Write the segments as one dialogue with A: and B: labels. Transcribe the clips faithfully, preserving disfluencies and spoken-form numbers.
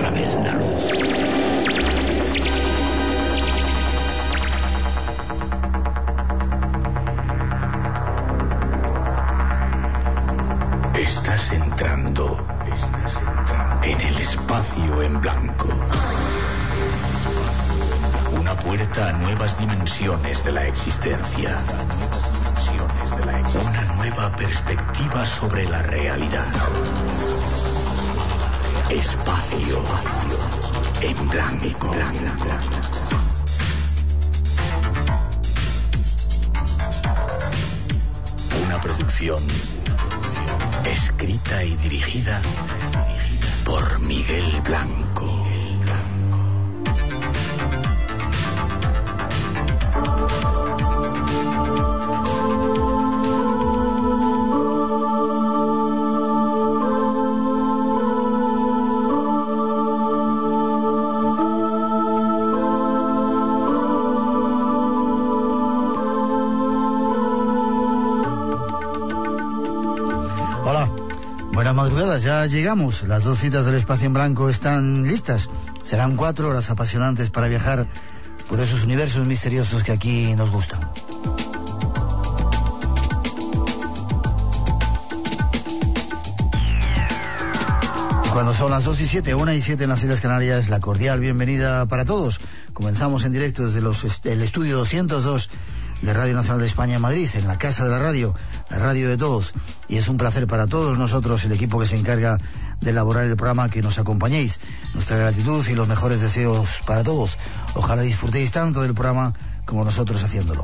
A: otra vez la luz. Estás entrando, estás entrando en el espacio en blanco. Una puerta a nuevas dimensiones de la existencia. Una nueva perspectiva sobre la realidad. Espacio en blanco. Una producción escrita y dirigida por Miguel Blanco.
B: Ya llegamos, las dos citas del espacio en blanco están listas. Serán cuatro horas apasionantes para viajar por esos universos misteriosos que aquí nos gustan. Cuando son las dos y siete, una y siete en las Islas Canarias, la cordial bienvenida para todos. Comenzamos en directo desde los, el estudio doscientos dos de Radio Nacional de España en Madrid, en la Casa de la Radio, la radio de todos. Y es un placer para todos nosotros, el equipo que se encarga de elaborar el programa, que nos acompañéis. Nuestra gratitud y los mejores deseos para todos. Ojalá disfrutéis tanto del programa como nosotros haciéndolo.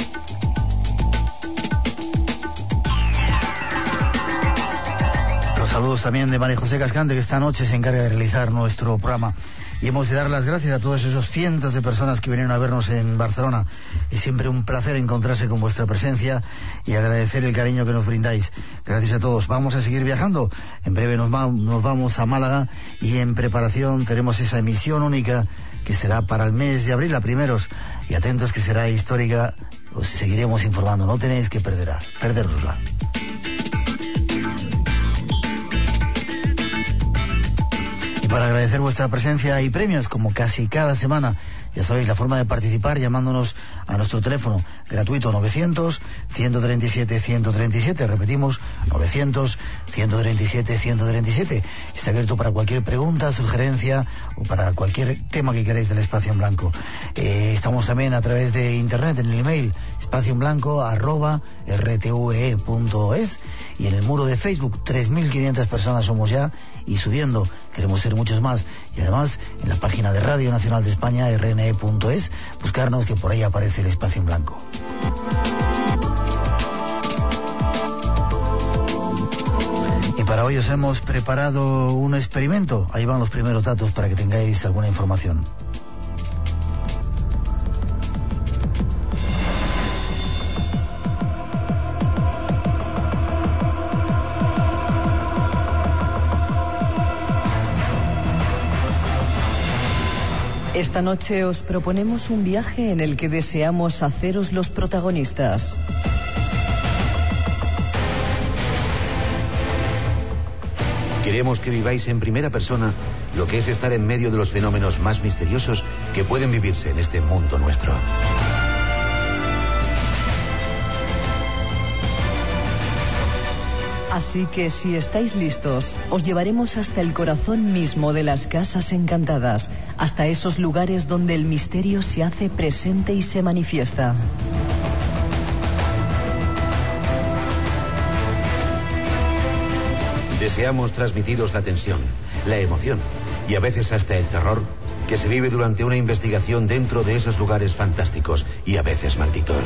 B: Los saludos también de María José Cascante, que esta noche se encarga de realizar nuestro programa. Y hemos de dar las gracias a todos esos cientos de personas que vinieron a vernos en Barcelona. Es siempre un placer encontrarse con vuestra presencia y agradecer el cariño que nos brindáis. Gracias a todos. Vamos a seguir viajando. En breve nos, va, nos vamos a Málaga y en preparación tenemos esa emisión única que será para el mes de abril a primeros. Y atentos, que será histórica. Os seguiremos informando. No tenéis que perder, perderosla. Para agradecer vuestra presencia y premios, como casi cada semana, ya sabéis la forma de participar llamándonos a nuestro teléfono gratuito novecientos, ciento treinta y siete, ciento treinta y siete, repetimos, novecientos, ciento treinta y siete, ciento treinta y siete. Está abierto para cualquier pregunta, sugerencia o para cualquier tema que queráis del espacio en blanco. Eh, estamos también a través de internet, en el email espacio en blanco arroba rtve punto es, y en el muro de Facebook. Tres mil quinientas personas somos ya y subiendo. Queremos ser muchos más. Y además en la página de Radio Nacional de España, r n e punto es, buscarnos, que por ahí aparece el espacio en blanco. Y para hoy os hemos preparado un experimento. Ahí van los primeros datos para que tengáis alguna información.
C: Esta noche os proponemos un viaje en el que deseamos haceros los protagonistas.
A: Queremos que viváis en primera persona lo que es estar en medio de los fenómenos más misteriosos que pueden vivirse en este mundo nuestro.
C: Así que si estáis listos, os llevaremos hasta el corazón mismo de las casas encantadas, hasta esos lugares donde el misterio se hace presente y se manifiesta.
A: Deseamos transmitiros la tensión, la emoción y a veces hasta el terror que se vive durante una investigación dentro de esos lugares fantásticos y a veces malditos.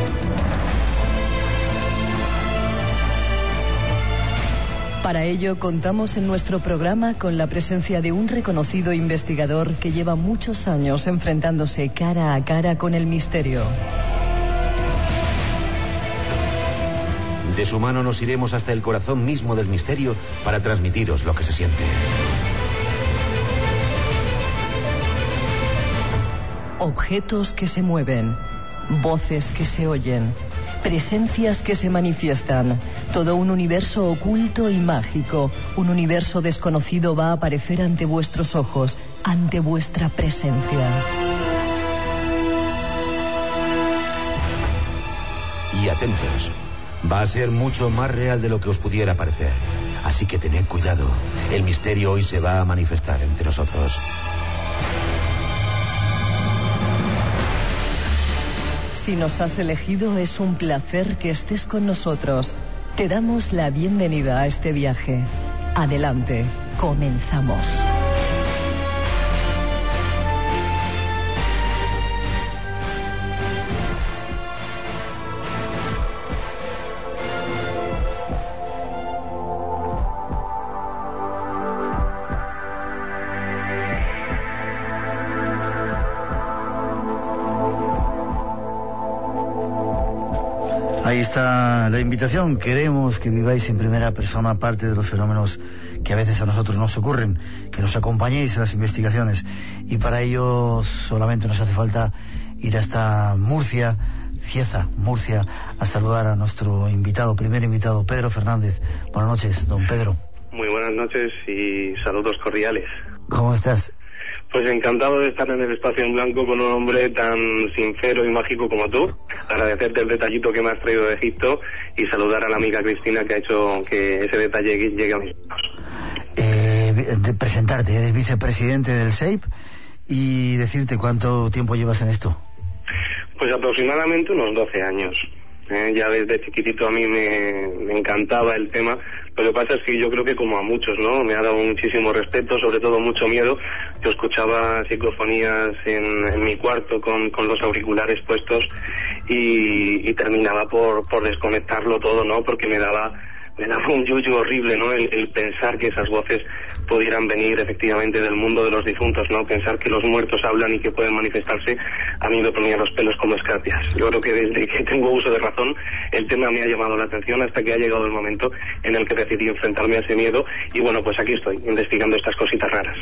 C: Para ello contamos en nuestro programa con la presencia de un reconocido investigador que lleva muchos años enfrentándose cara a cara con el misterio.
A: De su mano nos iremos hasta el corazón mismo del misterio para transmitiros lo que se siente.
C: Objetos que se mueven, voces que se oyen, Presencias que se manifiestan. Todo un universo oculto y mágico. Un universo desconocido va a aparecer ante vuestros ojos, ante vuestra presencia.
A: Y atentos, va a ser mucho más real de lo que os pudiera parecer. Así que tened cuidado. El misterio hoy se va a manifestar entre nosotros.
C: Si nos has elegido, es un placer que estés con nosotros. Te damos la bienvenida a este viaje. Adelante, comenzamos.
B: Ahí está la invitación. Queremos que viváis en primera persona parte de los fenómenos que a veces a nosotros nos ocurren, que nos acompañéis en las investigaciones. Y para ello solamente nos hace falta ir hasta Murcia, Cieza, Murcia, a saludar a nuestro invitado, primer invitado, Pedro Fernández. Buenas noches, don Pedro.
D: Muy buenas noches y saludos cordiales.
B: ¿Cómo estás?
D: Pues encantado de estar en el espacio en blanco con un hombre tan sincero y mágico como tú. Agradecerte el detallito que me has traído de Egipto y saludar a la amiga Cristina que ha hecho que ese detalle llegue a mis manos.
B: Eh, de presentarte, eres vicepresidente del S E I P y decirte cuánto tiempo llevas en esto.
D: Pues aproximadamente unos doce años. Eh, ya desde chiquitito a mí me, me encantaba el tema. Lo que pasa es que yo creo que como a muchos, ¿no? Me ha dado muchísimo respeto, sobre todo mucho miedo. Yo escuchaba psicofonías en, en mi cuarto con, con los auriculares puestos y, y terminaba por, por desconectarlo todo, ¿no? Porque me daba, me daba un yuyu horrible, ¿no? El, el pensar que esas voces pudieran venir efectivamente del mundo de los difuntos, ¿no? Pensar que los muertos hablan y que pueden manifestarse, a mí me ponía los pelos como escarpias. Yo creo que desde que tengo uso de razón, el tema me ha llamado la atención hasta que ha llegado el momento en el que decidí enfrentarme a ese miedo y bueno, pues aquí estoy, investigando estas cositas raras.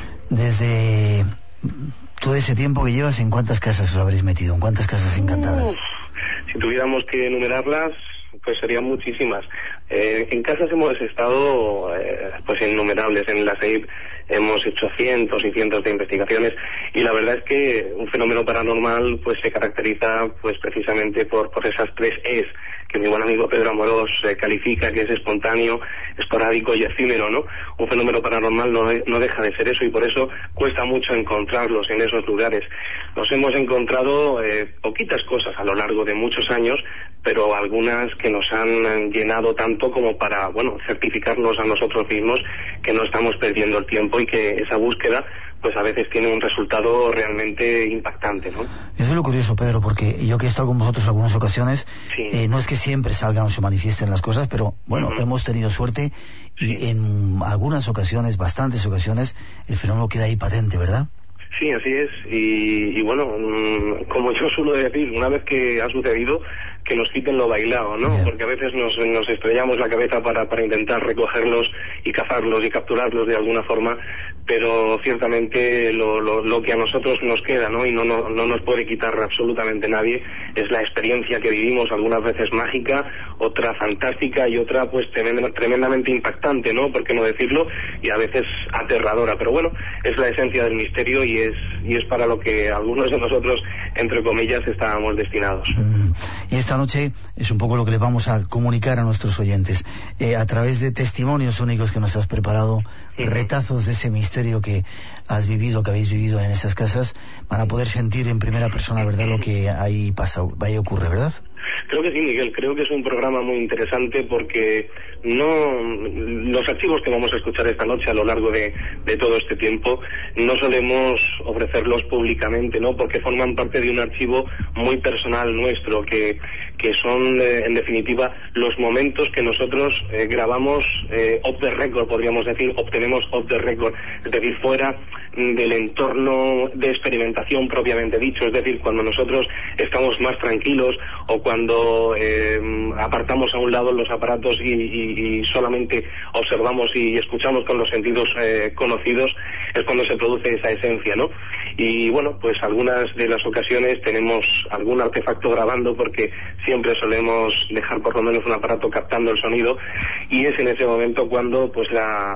B: Desde todo ese tiempo que llevas, ¿en cuántas casas os habréis metido? ¿En cuántas casas encantadas?
D: Uf, si tuviéramos que enumerarlas, pues serían muchísimas. Eh, en casas hemos estado eh, pues innumerables. En la S E I P hemos hecho cientos y cientos de investigaciones y la verdad es que un fenómeno paranormal pues se caracteriza pues precisamente por, por esas tres Es que mi buen amigo Pedro Amorós eh, califica, que es espontáneo, esporádico y efímero, ¿no? Un fenómeno paranormal no, no deja de ser eso y por eso cuesta mucho encontrarlos en esos lugares. Nos hemos encontrado eh, poquitas cosas a lo largo de muchos años, pero algunas que nos han llenado tanto como para, bueno, certificarnos a nosotros mismos que no estamos perdiendo el tiempo y que esa búsqueda pues a veces tiene un resultado realmente impactante, ¿no?
B: Eso es lo curioso, Pedro, porque yo que he estado con vosotros algunas ocasiones, sí. eh, no es que siempre salgan o se manifiesten las cosas, pero bueno, uh-huh. hemos tenido suerte y sí. en algunas ocasiones, bastantes ocasiones, el fenómeno queda ahí patente, ¿verdad?
D: Sí, así es, y, y bueno, como yo suelo decir, una vez que ha sucedido, que nos quiten lo bailado, ¿no? Yeah. Porque a veces nos, nos estrellamos la cabeza para, para intentar recogerlos y cazarlos y capturarlos de alguna forma, pero ciertamente lo, lo, lo que a nosotros nos queda, ¿no? Y no, no, no nos puede quitar absolutamente nadie, es la experiencia que vivimos, algunas veces mágica, otra fantástica y otra pues tremenda, tremendamente impactante, ¿no? ¿Por qué no decirlo? Y a veces aterradora, pero bueno, es la esencia del misterio y es, y es para lo que algunos de nosotros, entre comillas, estábamos destinados.
B: Mm. Y esta noche es un poco lo que les vamos a comunicar a nuestros oyentes. Eh, a través de testimonios únicos que nos has preparado, uh-huh. retazos de ese misterio que has vivido, que habéis vivido en esas casas, van a poder sentir en primera persona, ¿verdad?, lo que ahí pasa, ahí ocurre, ¿verdad?
D: Creo que sí, Miguel, creo que es un programa muy interesante porque no los archivos que vamos a escuchar esta noche a lo largo de, de todo este tiempo no solemos ofrecerlos públicamente, ¿no? Porque forman parte de un archivo muy personal nuestro, que, que son eh, en definitiva los momentos que nosotros eh, grabamos eh, off the record, podríamos decir, obtenemos off the record, es decir, fuera del entorno de experimentación propiamente dicho, es decir, cuando nosotros estamos más tranquilos o cuando eh, apartamos a un lado los aparatos y, y, y solamente observamos y escuchamos con los sentidos eh, conocidos, es cuando se produce esa esencia, ¿no? Y bueno, pues algunas de las ocasiones tenemos algún artefacto grabando porque siempre siempre solemos dejar por lo menos un aparato captando el sonido, y es en ese momento cuando pues la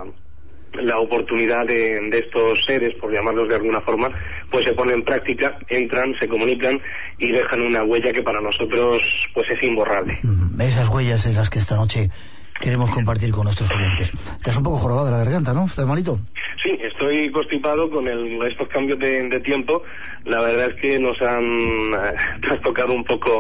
D: la oportunidad de, de estos seres, por llamarlos de alguna forma, pues se pone en práctica, entran, se comunican y dejan una huella que para nosotros pues es imborrable.
B: Esas huellas es las que esta noche queremos compartir con nuestros oyentes. Estás un poco jorobado de la garganta, ¿no? ¿Estás malito?
D: Sí, estoy constipado con el, estos cambios de, de tiempo. La verdad es que nos han eh, trastocado un poco.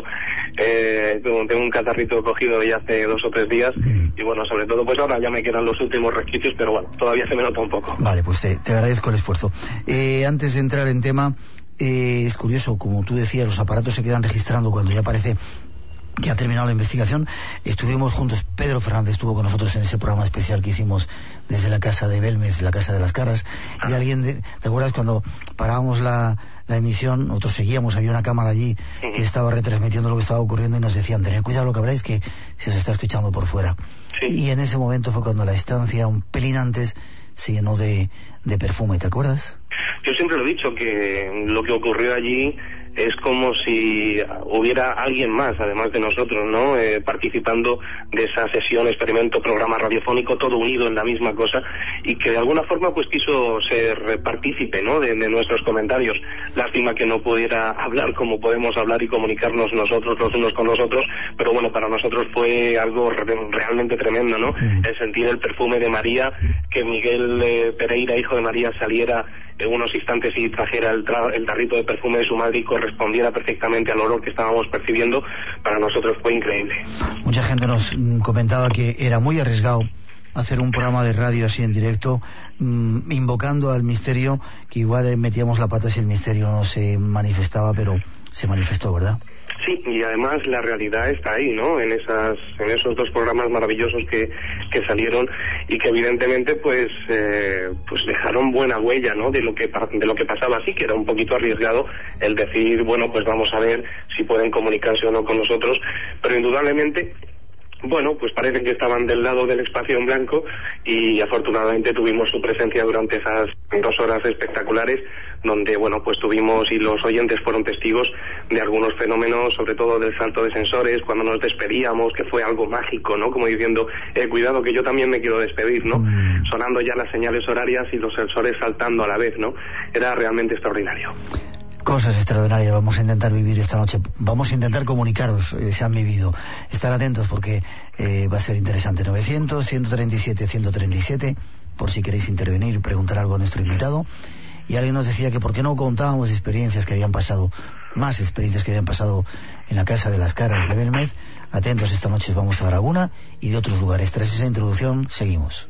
D: Eh, tengo un catarrito cogido ya hace dos o tres días. Mm. Y bueno, sobre todo pues ahora ya me quedan los últimos resquicios, pero bueno, todavía se me nota un poco.
B: Vale, pues te, te agradezco el esfuerzo. Eh, antes de entrar en tema, eh, es curioso, como tú decías, los aparatos se quedan registrando cuando ya aparece que ha terminado la investigación. Estuvimos juntos, Pedro Fernández estuvo con nosotros en ese programa especial que hicimos desde la casa de Belmez, la casa de las caras, y alguien, de, ¿te acuerdas cuando parábamos la, la emisión? Nosotros seguíamos, había una cámara allí que estaba retransmitiendo lo que estaba ocurriendo y nos decían, tened cuidado lo que habláis, que se os está escuchando por fuera. Sí. Y en ese momento fue cuando la estancia, un pelín antes, se llenó de, de perfume, ¿te acuerdas?
D: Yo siempre lo he dicho, que lo que ocurrió allí es como si hubiera alguien más, además de nosotros, ¿no? Eh, participando de esa sesión, experimento, programa radiofónico, todo unido en la misma cosa, y que de alguna forma pues quiso ser partícipe, ¿no? De, de nuestros comentarios. Lástima que no pudiera hablar como podemos hablar y comunicarnos nosotros los unos con los otros, pero bueno, para nosotros fue algo re realmente tremendo, ¿no? El sentir el perfume de María, que Miguel eh, Pereira, hijo de María, saliera en unos instantes y trajera el, tra el tarrito de perfume de su madre y correspondiera perfectamente al olor que estábamos percibiendo, para nosotros fue increíble.
B: Mucha gente nos mm, comentaba que era muy arriesgado hacer un programa de radio así en directo, mmm, invocando al misterio, que igual metíamos la pata si el misterio no se manifestaba, pero se manifestó, ¿verdad?
D: Sí, y además la realidad está ahí, ¿no? En esas, en esos dos programas maravillosos que, que salieron y que evidentemente pues, eh, pues dejaron buena huella, ¿no? De lo que de lo que pasaba, así que era un poquito arriesgado el decir, bueno, pues vamos a ver si pueden comunicarse o no con nosotros, pero indudablemente, bueno, pues parece que estaban del lado del espacio en blanco y afortunadamente tuvimos su presencia durante esas dos horas espectaculares, donde, bueno, pues tuvimos, y los oyentes fueron testigos de algunos fenómenos, sobre todo del salto de sensores, cuando nos despedíamos, que fue algo mágico, ¿no? Como diciendo, eh, cuidado que yo también me quiero despedir, ¿no? Mm. Sonando ya las señales horarias y los sensores saltando a la vez, ¿no? Era realmente extraordinario.
B: Cosas extraordinarias vamos a intentar vivir esta noche. Vamos a intentar comunicaros, eh, se han vivido. Estar atentos porque eh, va a ser interesante. novecientos, ciento treinta y siete, ciento treinta y siete, por si queréis intervenir y preguntar algo a nuestro invitado. Y alguien nos decía que por qué no contábamos experiencias que habían pasado, más experiencias que habían pasado en la casa de las caras de Belmez. Atentos, esta noche vamos a dar alguna y de otros lugares. Tras esa introducción, seguimos.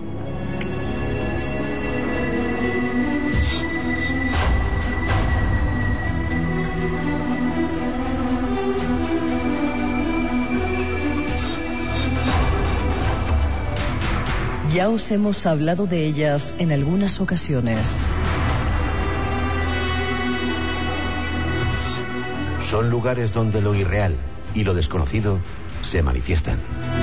C: Ya os hemos hablado de ellas en algunas ocasiones.
A: Son lugares donde lo irreal y lo desconocido se manifiestan.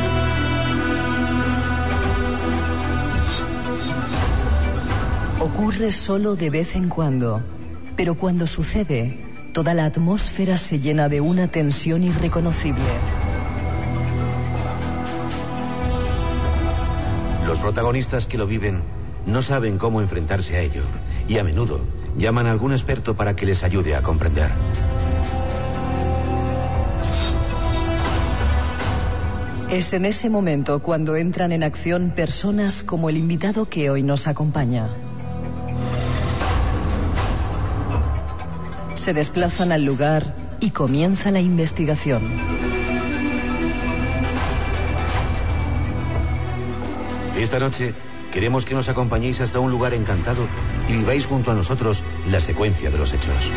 C: Ocurre solo de vez en cuando, pero cuando sucede, toda la atmósfera se llena de una tensión irreconocible.
A: Los protagonistas que lo viven no saben cómo enfrentarse a ello y a menudo llaman a algún experto para que les ayude a comprender.
C: Es en ese momento cuando entran en acción personas como el invitado que hoy nos acompaña. Se desplazan al lugar y comienza la investigación.
A: Esta noche queremos que nos acompañéis hasta un lugar encantado y viváis junto a nosotros la secuencia de los hechos.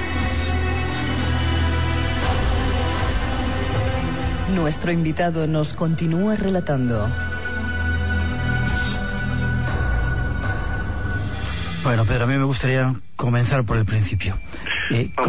C: Nuestro invitado nos continúa relatando.
B: Bueno, Pedro, a mí me gustaría comenzar por el principio. Eh,
D: Vamos allá.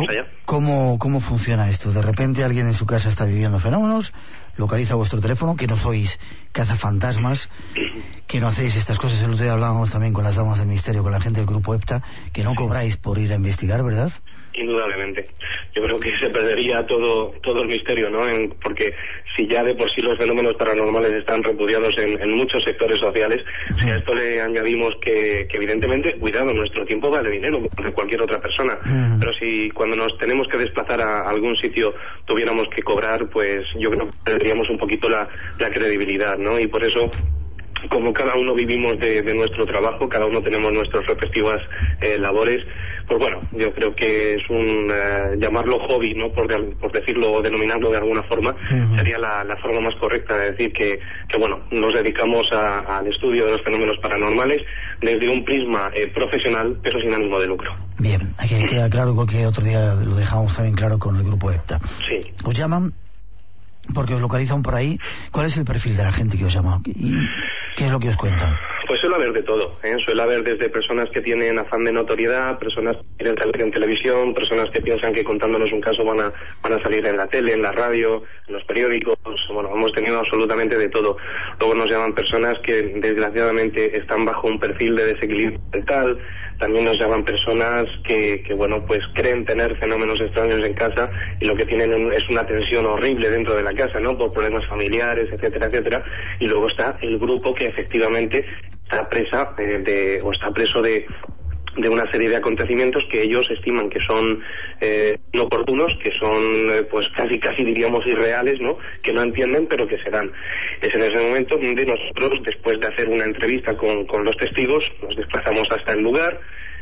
B: ¿Cómo, ¿Cómo funciona esto? De repente alguien en su casa está viviendo fenómenos, localiza vuestro teléfono, que no sois cazafantasmas, que no hacéis estas cosas. El otro día hablábamos también con las damas del misterio, con la gente del grupo EPTA, que no cobráis por ir a investigar, ¿verdad?
D: Indudablemente. Yo creo que se perdería todo todo el misterio, ¿no? En, porque si ya de por sí los fenómenos paranormales están repudiados en, en muchos sectores sociales, uh-huh. si a esto le añadimos que, que evidentemente, cuidado, nuestro tiempo vale dinero, como de cualquier otra persona. Uh-huh. Pero si cuando nos tenemos que desplazar a algún sitio tuviéramos que cobrar, pues yo creo que perderíamos un poquito la, la credibilidad, ¿no? Y por eso, como cada uno vivimos de, de nuestro trabajo, cada uno tenemos nuestras respectivas eh, labores, pues bueno, yo creo que es un eh, llamarlo hobby, ¿no? Por, de, por decirlo o denominarlo de alguna forma, uh-huh. sería la, la forma más correcta de decir que, que bueno, nos dedicamos a, al estudio de los fenómenos paranormales desde un prisma eh, profesional, pero sin ánimo de lucro.
B: Bien, aquí queda claro, cualquier otro día lo dejamos también claro con el grupo EPTA.
D: Sí.
B: Os llaman porque os localizan por ahí. ¿Cuál es el perfil de la gente que os llama? ¿Y qué es lo que os cuentan?
D: Pues suele haber de todo, ¿eh? Suele haber desde personas que tienen afán de notoriedad, personas que quieren salir en televisión, personas que piensan que contándonos un caso van a, van a salir en la tele, en la radio, en los periódicos. Bueno, hemos tenido absolutamente de todo. Luego nos llaman personas que desgraciadamente están bajo un perfil de desequilibrio mental. También nos llaman personas que, que, bueno, pues creen tener fenómenos extraños en casa y lo que tienen es una tensión horrible dentro de la casa, ¿no? Por problemas familiares, etcétera, etcétera. Y luego está el grupo que efectivamente está presa de, de o está preso de de una serie de acontecimientos que ellos estiman que son eh, inoportunos, que son eh, pues casi casi diríamos irreales, ¿no? Que no entienden, pero que se dan. Es en ese momento donde nosotros, después de hacer una entrevista con, con los testigos, nos desplazamos hasta el lugar.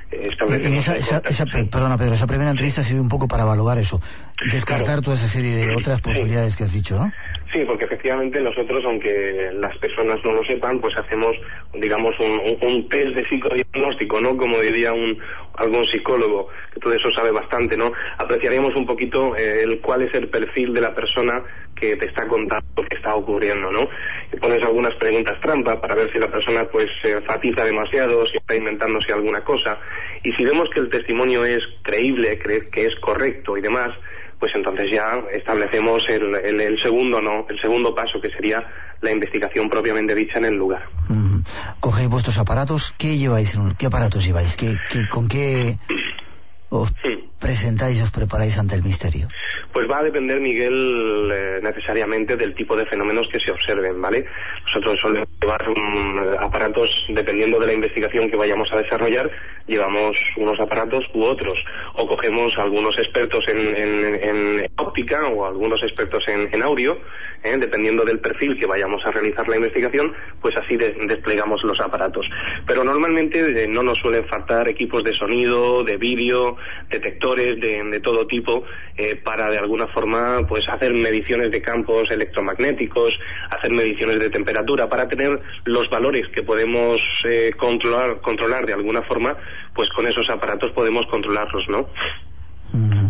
B: En esa, esa, esa, perdona Pedro, esa primera entrevista sirve un poco para evaluar eso, descartar claro. toda esa serie de otras posibilidades sí. que has dicho, ¿no?
D: Sí, porque efectivamente nosotros, aunque las personas no lo sepan, pues hacemos, digamos, un, un, un test de psicodiagnóstico, ¿no? Como diría un algún psicólogo, que todo eso sabe bastante, ¿no? Apreciaríamos un poquito eh, el cuál es el perfil de la persona que te está contando lo que está ocurriendo, ¿no? Y pones algunas preguntas trampa para ver si la persona pues se enfatiza demasiado, si está inventándose alguna cosa, y si vemos que el testimonio es creíble, que es correcto y demás, pues entonces ya establecemos el, el, el segundo no, el segundo paso, que sería la investigación propiamente dicha en el lugar.
B: Mm. Cogéis vuestros aparatos, ¿qué lleváis? ¿Qué aparatos lleváis? ¿Qué, qué, ¿Con qué os presentáis y os preparáis ante el misterio?
D: Pues va a depender, Miguel, eh, necesariamente del tipo de fenómenos que se observen, ¿vale? Nosotros solemos llevar um, aparatos, dependiendo de la investigación que vayamos a desarrollar, llevamos unos aparatos u otros, o cogemos algunos expertos en, en, en óptica o algunos expertos en, en audio, ¿eh? Dependiendo del perfil que vayamos a realizar la investigación, pues así de, desplegamos los aparatos. Pero normalmente eh, no nos suelen faltar equipos de sonido, de vídeo, detectores de, de todo tipo, eh, para de alguna forma pues hacer mediciones de campos electromagnéticos, hacer mediciones de temperatura, para tener los valores que podemos eh, controlar, controlar de alguna forma, pues con esos aparatos podemos controlarlos, ¿no?
B: Mm.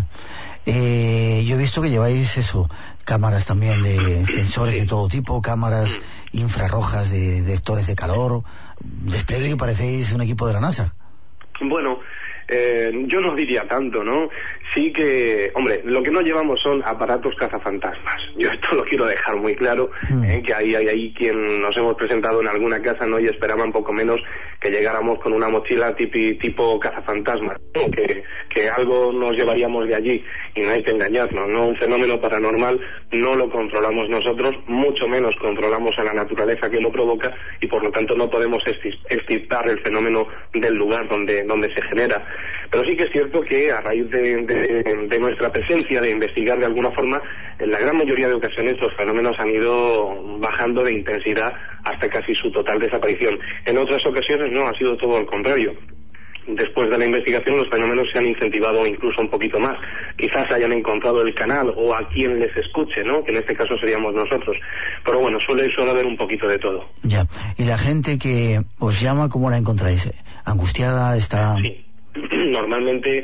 B: Eh, yo he visto que lleváis eso, cámaras también de sensores sí. de todo tipo, cámaras mm. infrarrojas de detectores de calor, despliegue que parecéis un equipo de la NASA.
D: Bueno, eh, yo no diría tanto, ¿no? Sí que, hombre, lo que no llevamos son aparatos cazafantasmas. Yo esto lo quiero dejar muy claro, mm. eh, que hay, hay, hay quien nos hemos presentado en alguna casa, ¿no? Y esperaban poco menos que llegáramos con una mochila tipi, tipo cazafantasmas, ¿no? que, que algo nos llevaríamos de allí, y no hay que engañarnos, ¿no? Un fenómeno paranormal no lo controlamos nosotros, mucho menos controlamos a la naturaleza que lo provoca, y por lo tanto no podemos extirpar el fenómeno del lugar donde, donde se genera. Pero sí que es cierto que a raíz de, de, de nuestra presencia, de investigar de alguna forma, en la gran mayoría de ocasiones los fenómenos han ido bajando de intensidad hasta casi su total desaparición. En otras ocasiones no, ha sido todo al contrario. Después de la investigación los fenómenos se han incentivado incluso un poquito más. Quizás hayan encontrado el canal o a quien les escuche, ¿no? Que en este caso seríamos nosotros. Pero bueno, suele, suele haber un poquito de todo.
B: Ya. ¿Y la gente que os llama, cómo la encontráis? ¿Angustiada? ¿Está...?
D: Sí. Normalmente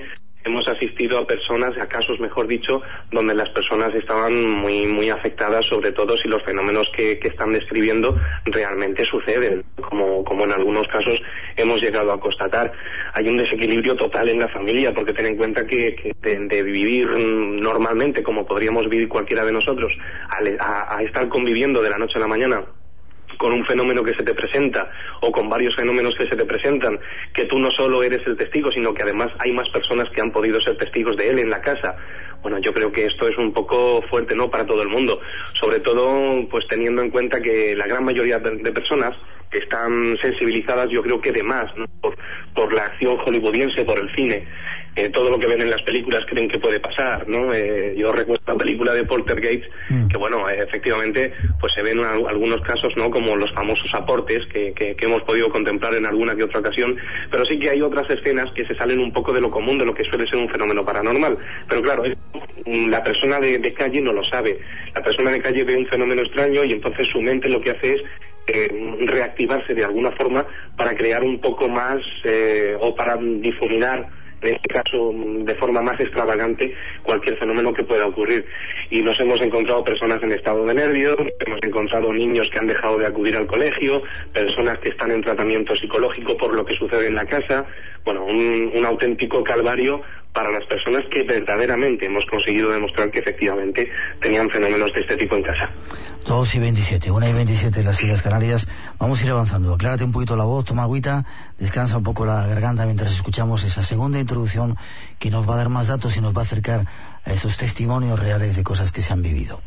D: hemos asistido a personas, a casos mejor dicho, donde las personas estaban muy muy afectadas, sobre todo si los fenómenos que, que están describiendo realmente suceden, como, como en algunos casos hemos llegado a constatar. Hay un desequilibrio total en la familia, porque ten en cuenta que, que de, de vivir normalmente, como podríamos vivir cualquiera de nosotros, a, a, a estar conviviendo de la noche a la mañana con un fenómeno que se te presenta o con varios fenómenos que se te presentan, que tú no solo eres el testigo, sino que además hay más personas que han podido ser testigos de él en la casa. Bueno, yo creo que esto es un poco fuerte, ¿no?, para todo el mundo, sobre todo pues teniendo en cuenta que la gran mayoría de, de personas que están sensibilizadas, yo creo que de más, ¿no?, por, por la acción hollywoodiense, por el cine. Eh, todo lo que ven en las películas creen que puede pasar, ¿no? Eh, yo recuerdo la película de Poltergeist, mm. que bueno, eh, efectivamente, pues se ven a, algunos casos, ¿no?, como los famosos aportes que, que, que hemos podido contemplar en alguna que otra ocasión, pero sí que hay otras escenas que se salen un poco de lo común, de lo que suele ser un fenómeno paranormal. Pero claro, la persona de, de calle no lo sabe. La persona de calle ve un fenómeno extraño y entonces su mente lo que hace es eh, reactivarse de alguna forma para crear un poco más eh, o para difuminar, en este caso de forma más extravagante, cualquier fenómeno que pueda ocurrir. Y nos hemos encontrado personas en estado de nervios, hemos encontrado niños que han dejado de acudir al colegio, personas que están en tratamiento psicológico por lo que sucede en la casa. Bueno, un, un auténtico calvario para las personas que verdaderamente hemos conseguido demostrar que efectivamente tenían fenómenos de este tipo en casa.
B: dos y veintisiete, una y veintisiete en las Islas Canarias. Vamos a ir avanzando. Aclárate un poquito la voz, toma agüita, descansa un poco la garganta mientras escuchamos esa segunda introducción que nos va a dar más datos y nos va a acercar a esos testimonios reales de cosas que se han vivido.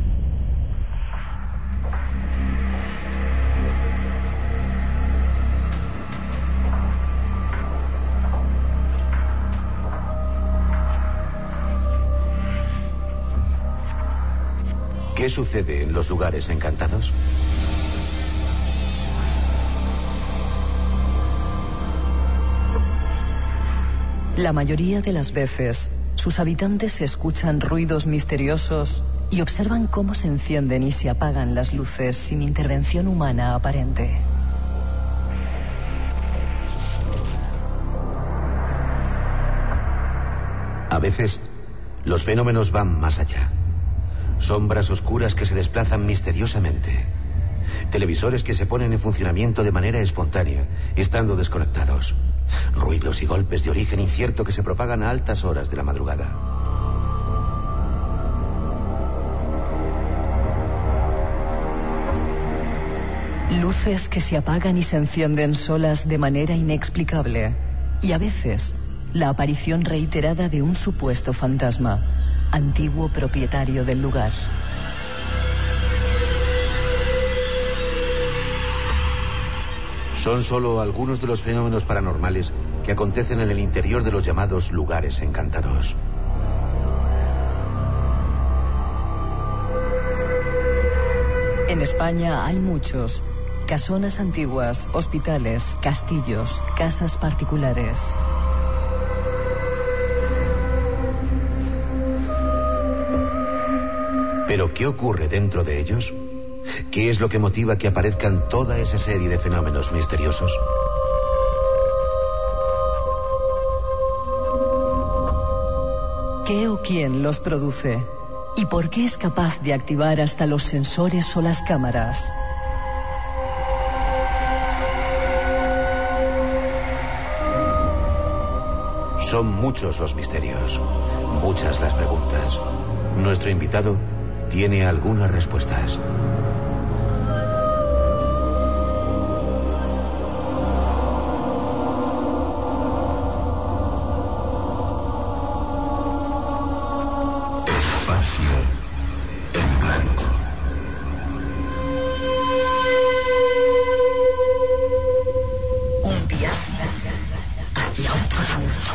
A: ¿Qué sucede en los lugares encantados?
C: La mayoría de las veces, sus habitantes escuchan ruidos misteriosos y observan cómo se encienden y se apagan las luces sin intervención humana aparente.
A: A veces, los fenómenos van más allá. Sombras oscuras que se desplazan misteriosamente. Televisores que se ponen en funcionamiento de manera espontánea, estando desconectados. Ruidos y golpes de origen incierto que se propagan a altas horas de la madrugada.
C: Luces que se apagan y se encienden solas de manera inexplicable. Y a veces, la aparición reiterada de un supuesto fantasma, antiguo propietario del lugar.
A: Son solo algunos de los fenómenos paranormales que acontecen en el interior de los llamados lugares encantados.
C: En España hay muchos: casonas antiguas, hospitales, castillos, casas particulares.
A: ¿Pero qué ocurre dentro de ellos? ¿Qué es lo que motiva que aparezcan toda esa serie de fenómenos misteriosos?
C: ¿Qué o quién los produce? ¿Y por qué es capaz de activar hasta los sensores o las cámaras?
A: Son muchos los misterios, muchas las preguntas. Nuestro invitado tiene algunas respuestas.
E: Espacio en blanco. Un viaje hacia otros mundos.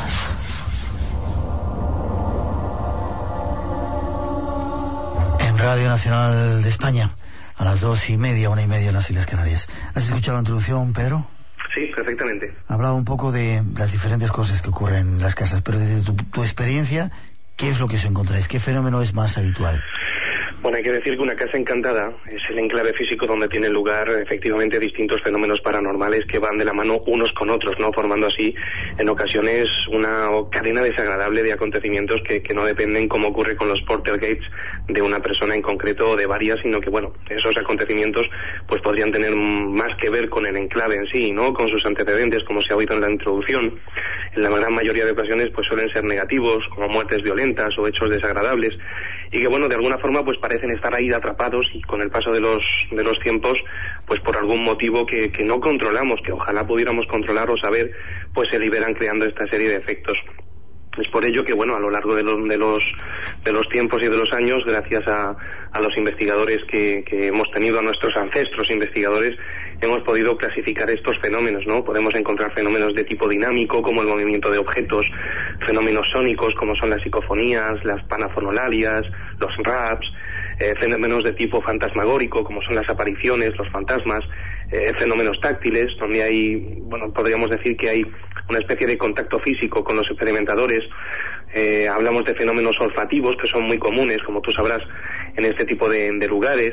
B: Radio Nacional de España, a las dos y media, una y media en las Islas Canarias. ¿Has escuchado la introducción, Pedro?
D: Sí, perfectamente.
B: Hablaba un poco de las diferentes cosas que ocurren en las casas, pero desde tu, tu experiencia, ¿Qué es lo que os encontráis? ¿Qué fenómeno es más habitual?
D: Bueno, hay que decir que una casa encantada es el enclave físico donde tienen lugar efectivamente distintos fenómenos paranormales que van de la mano unos con otros, ¿no? Formando así en ocasiones una cadena desagradable de acontecimientos que, que no dependen, como ocurre con los poltergeists, de una persona en concreto o de varias, sino que, bueno, esos acontecimientos pues podrían tener más que ver con el enclave en sí, ¿no? Con sus antecedentes, como se ha oído en la introducción. En la gran mayoría de ocasiones pues suelen ser negativos, como muertes violentas o hechos desagradables, y que, bueno, de alguna forma pues parecen estar ahí atrapados y con el paso de los de los tiempos, pues por algún motivo que, que no controlamos, que ojalá pudiéramos controlar o saber, pues se liberan creando esta serie de efectos. Es por ello que, bueno, a lo largo de los de los de los tiempos y de los años, gracias a, a los investigadores que, que hemos tenido, a nuestros ancestros investigadores, hemos podido clasificar estos fenómenos, ¿no? Podemos encontrar fenómenos de tipo dinámico, como el movimiento de objetos, fenómenos sónicos, como son las psicofonías, las panafonolalias, los raps, eh, fenómenos de tipo fantasmagórico, como son las apariciones, los fantasmas, eh, fenómenos táctiles, donde hay, bueno, podríamos decir que hay una especie de contacto físico con los experimentadores. Eh, hablamos de fenómenos olfativos, que son muy comunes, como tú sabrás, en este tipo de, de lugares.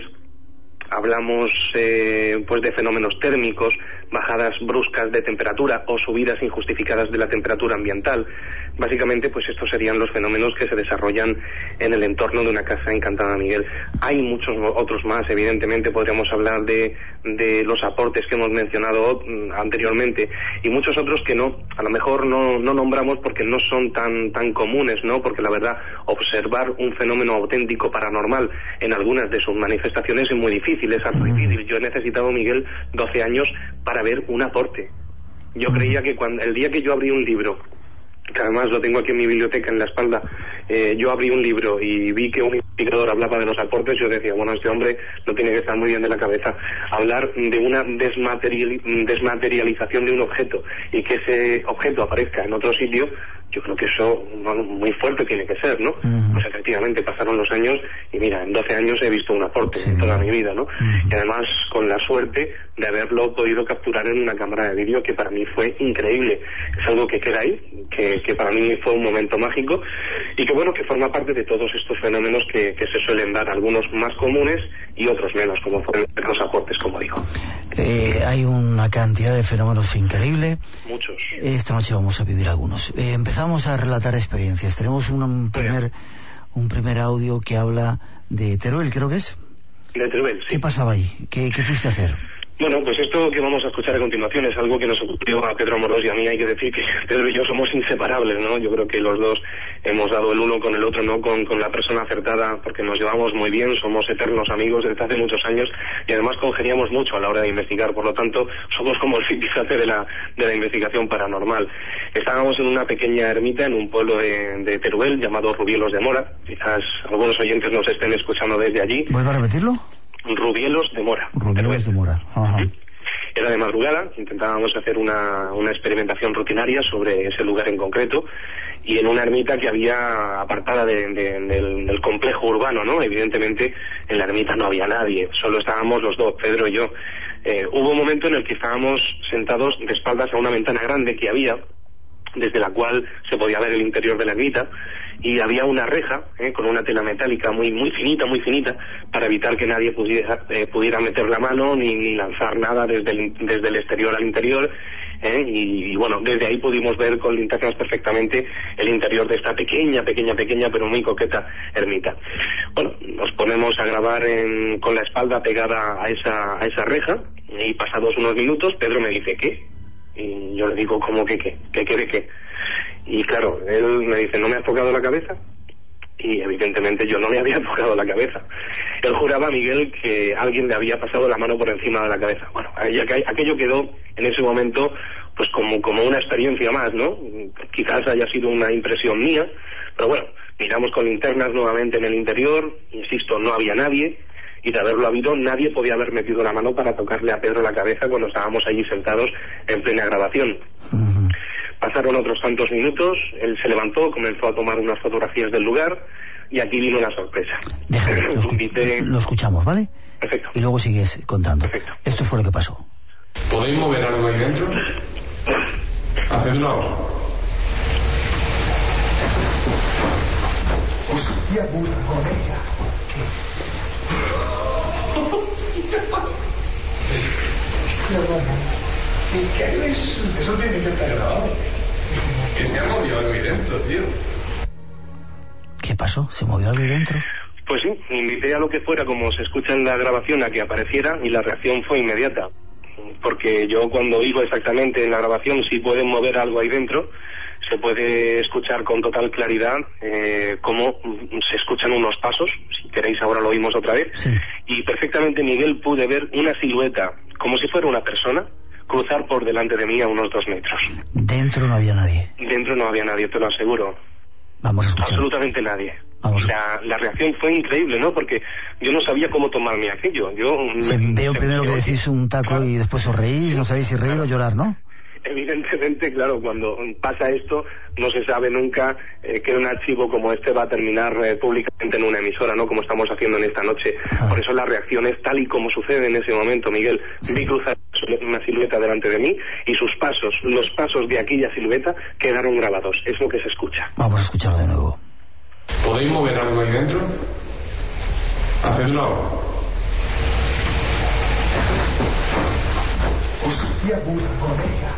D: Hablamos eh, pues de fenómenos térmicos, bajadas bruscas de temperatura o subidas injustificadas de la temperatura ambiental. Básicamente, pues estos serían los fenómenos que se desarrollan en el entorno de una casa encantada, Miguel. Hay muchos otros más, evidentemente podríamos hablar de, de los aportes que hemos mencionado anteriormente y muchos otros que no, a lo mejor no, no nombramos porque no son tan, tan comunes, ¿no? Porque la verdad, observar un fenómeno auténtico paranormal en algunas de sus manifestaciones es muy difícil, es algo difícil. Yo he necesitado, Miguel, doce años para ver un aporte. Yo creía que cuando el día que yo abrí un libro, que además lo tengo aquí en mi biblioteca en la espalda, eh, yo abrí un libro y vi que un investigador hablaba de los aportes, yo decía, bueno, este hombre no tiene que estar muy bien de la cabeza. Hablar de una desmaterial, desmaterialización de un objeto y que ese objeto aparezca en otro sitio, yo creo que eso, bueno, muy fuerte tiene que ser, ¿no? Uh-huh. Pues efectivamente pasaron los años y mira, en doce años he visto un aporte sí, en toda mi vida, ¿no? Uh-huh. Y además con la suerte de haberlo podido capturar en una cámara de vídeo, que para mí fue increíble. Es algo que queda ahí, que, que para mí fue un momento mágico y que, bueno, que forma parte de todos estos fenómenos que, que se suelen dar, algunos más comunes y otros menos, como fueron los aportes, como digo.
B: Eh, hay una cantidad de fenómenos increíble.
D: Muchos.
B: Esta noche vamos a vivir algunos. Eh, empezamos a relatar experiencias. Tenemos un, un primer un primer audio que habla de Teruel, creo que es.
D: De Teruel, sí.
B: ¿Qué pasaba ahí? ¿Qué, qué fuiste a hacer?
D: Bueno, pues esto que vamos a escuchar a continuación es algo que nos ocurrió a Pedro Amorós y a mí. Hay que decir que Pedro y yo somos inseparables, ¿no? Yo creo que los dos hemos dado el uno con el otro, ¿no? Con, con la persona acertada, porque nos llevamos muy bien, somos eternos amigos desde hace muchos años y además congeniamos mucho a la hora de investigar. Por lo tanto, somos como el zipizape de la, de la investigación paranormal. Estábamos en una pequeña ermita en un pueblo de, de Teruel llamado Rubielos de Mora. Quizás algunos oyentes nos estén escuchando desde allí.
B: ¿Vuelve a repetirlo?
D: Rubielos de Mora.
B: Rubielos de Mora. Ajá.
D: Era de madrugada, intentábamos hacer una, una experimentación rutinaria sobre ese lugar en concreto y en una ermita que había apartada de, de, del, del complejo urbano, ¿no? Evidentemente en la ermita no había nadie, solo estábamos los dos, Pedro y yo. Eh, hubo un momento en el que estábamos sentados de espaldas a una ventana grande que había, desde la cual se podía ver el interior de la ermita, y había una reja eh, con una tela metálica muy muy finita, muy finita, para evitar que nadie pudiera, eh, pudiera meter la mano ni, ni lanzar nada desde el, desde el exterior al interior. Eh, y, y bueno, desde ahí pudimos ver con linternas perfectamente el interior de esta pequeña, pequeña, pequeña, pero muy coqueta ermita. Bueno, nos ponemos a grabar en, con la espalda pegada a esa, a esa reja, y pasados unos minutos Pedro me dice, ¿qué? Y yo le digo, ¿cómo que qué? ¿Qué quiere qué? Y claro, él me dice, ¿no me has tocado la cabeza? Y evidentemente yo no me había tocado la cabeza. Él juraba, Miguel, que alguien le había pasado la mano por encima de la cabeza. Bueno, aquello quedó en ese momento pues como, como una experiencia más, ¿no? Quizás haya sido una impresión mía, pero bueno, miramos con linternas nuevamente en el interior, insisto, no había nadie, y de haberlo habido, nadie podía haber metido la mano para tocarle a Pedro la cabeza cuando estábamos allí sentados en plena grabación. Uh-huh. Pasaron otros tantos minutos, él se levantó, comenzó a tomar unas fotografías del lugar y aquí vino una sorpresa.
B: Déjame, lo, escu Invité... lo escuchamos, ¿vale?
D: Perfecto.
B: Y luego sigues contando.
D: Perfecto.
B: Esto fue lo que pasó.
F: ¿Podéis mover algo ahí dentro? Hacedlo ahora.
E: Hostia burgonera. ¿Qué es? Eso tiene que estar grabado.
F: Que se ha movido algo ahí dentro, tío.
B: ¿Qué pasó? ¿Se movió algo ahí dentro?
D: Pues sí, invité a lo que fuera, como se escucha en la grabación, a que apareciera, y la reacción fue inmediata. Porque yo cuando oigo exactamente en la grabación si pueden mover algo ahí dentro, se puede escuchar con total claridad eh, cómo se escuchan unos pasos, si queréis ahora lo oímos otra vez,
B: sí.
D: Y perfectamente, Miguel, pude ver una silueta, como si fuera una persona, cruzar por delante de mí a unos dos metros.
B: Dentro no había nadie.
D: Dentro no había nadie, te lo aseguro.
B: Vamos a escuchar.
D: Absolutamente nadie.
B: Vamos a...
D: La, la reacción fue increíble, ¿no? Porque yo no sabía cómo tomarme aquello. Yo
B: sí,
D: me,
B: veo
D: se,
B: primero
D: se,
B: que decís un taco
D: claro.
B: Y después os reís, no sabéis si reír
D: Claro.
B: o llorar, ¿no?
D: Evidentemente, claro, cuando pasa esto no se sabe nunca eh, que un archivo como este va a terminar eh, públicamente en una emisora, ¿no? Como estamos haciendo en esta noche.
B: Ah.
D: Por eso la reacción es tal y como sucede en ese momento, Miguel.
B: Sí.
D: Vi cruzar una silueta delante de mí y sus pasos, los pasos de aquella silueta quedaron grabados. Es lo que se escucha.
B: Vamos a escucharlo de nuevo.
F: ¿Podéis mover algo ahí dentro? Hacedlo ahora.
E: Hostia burgonera.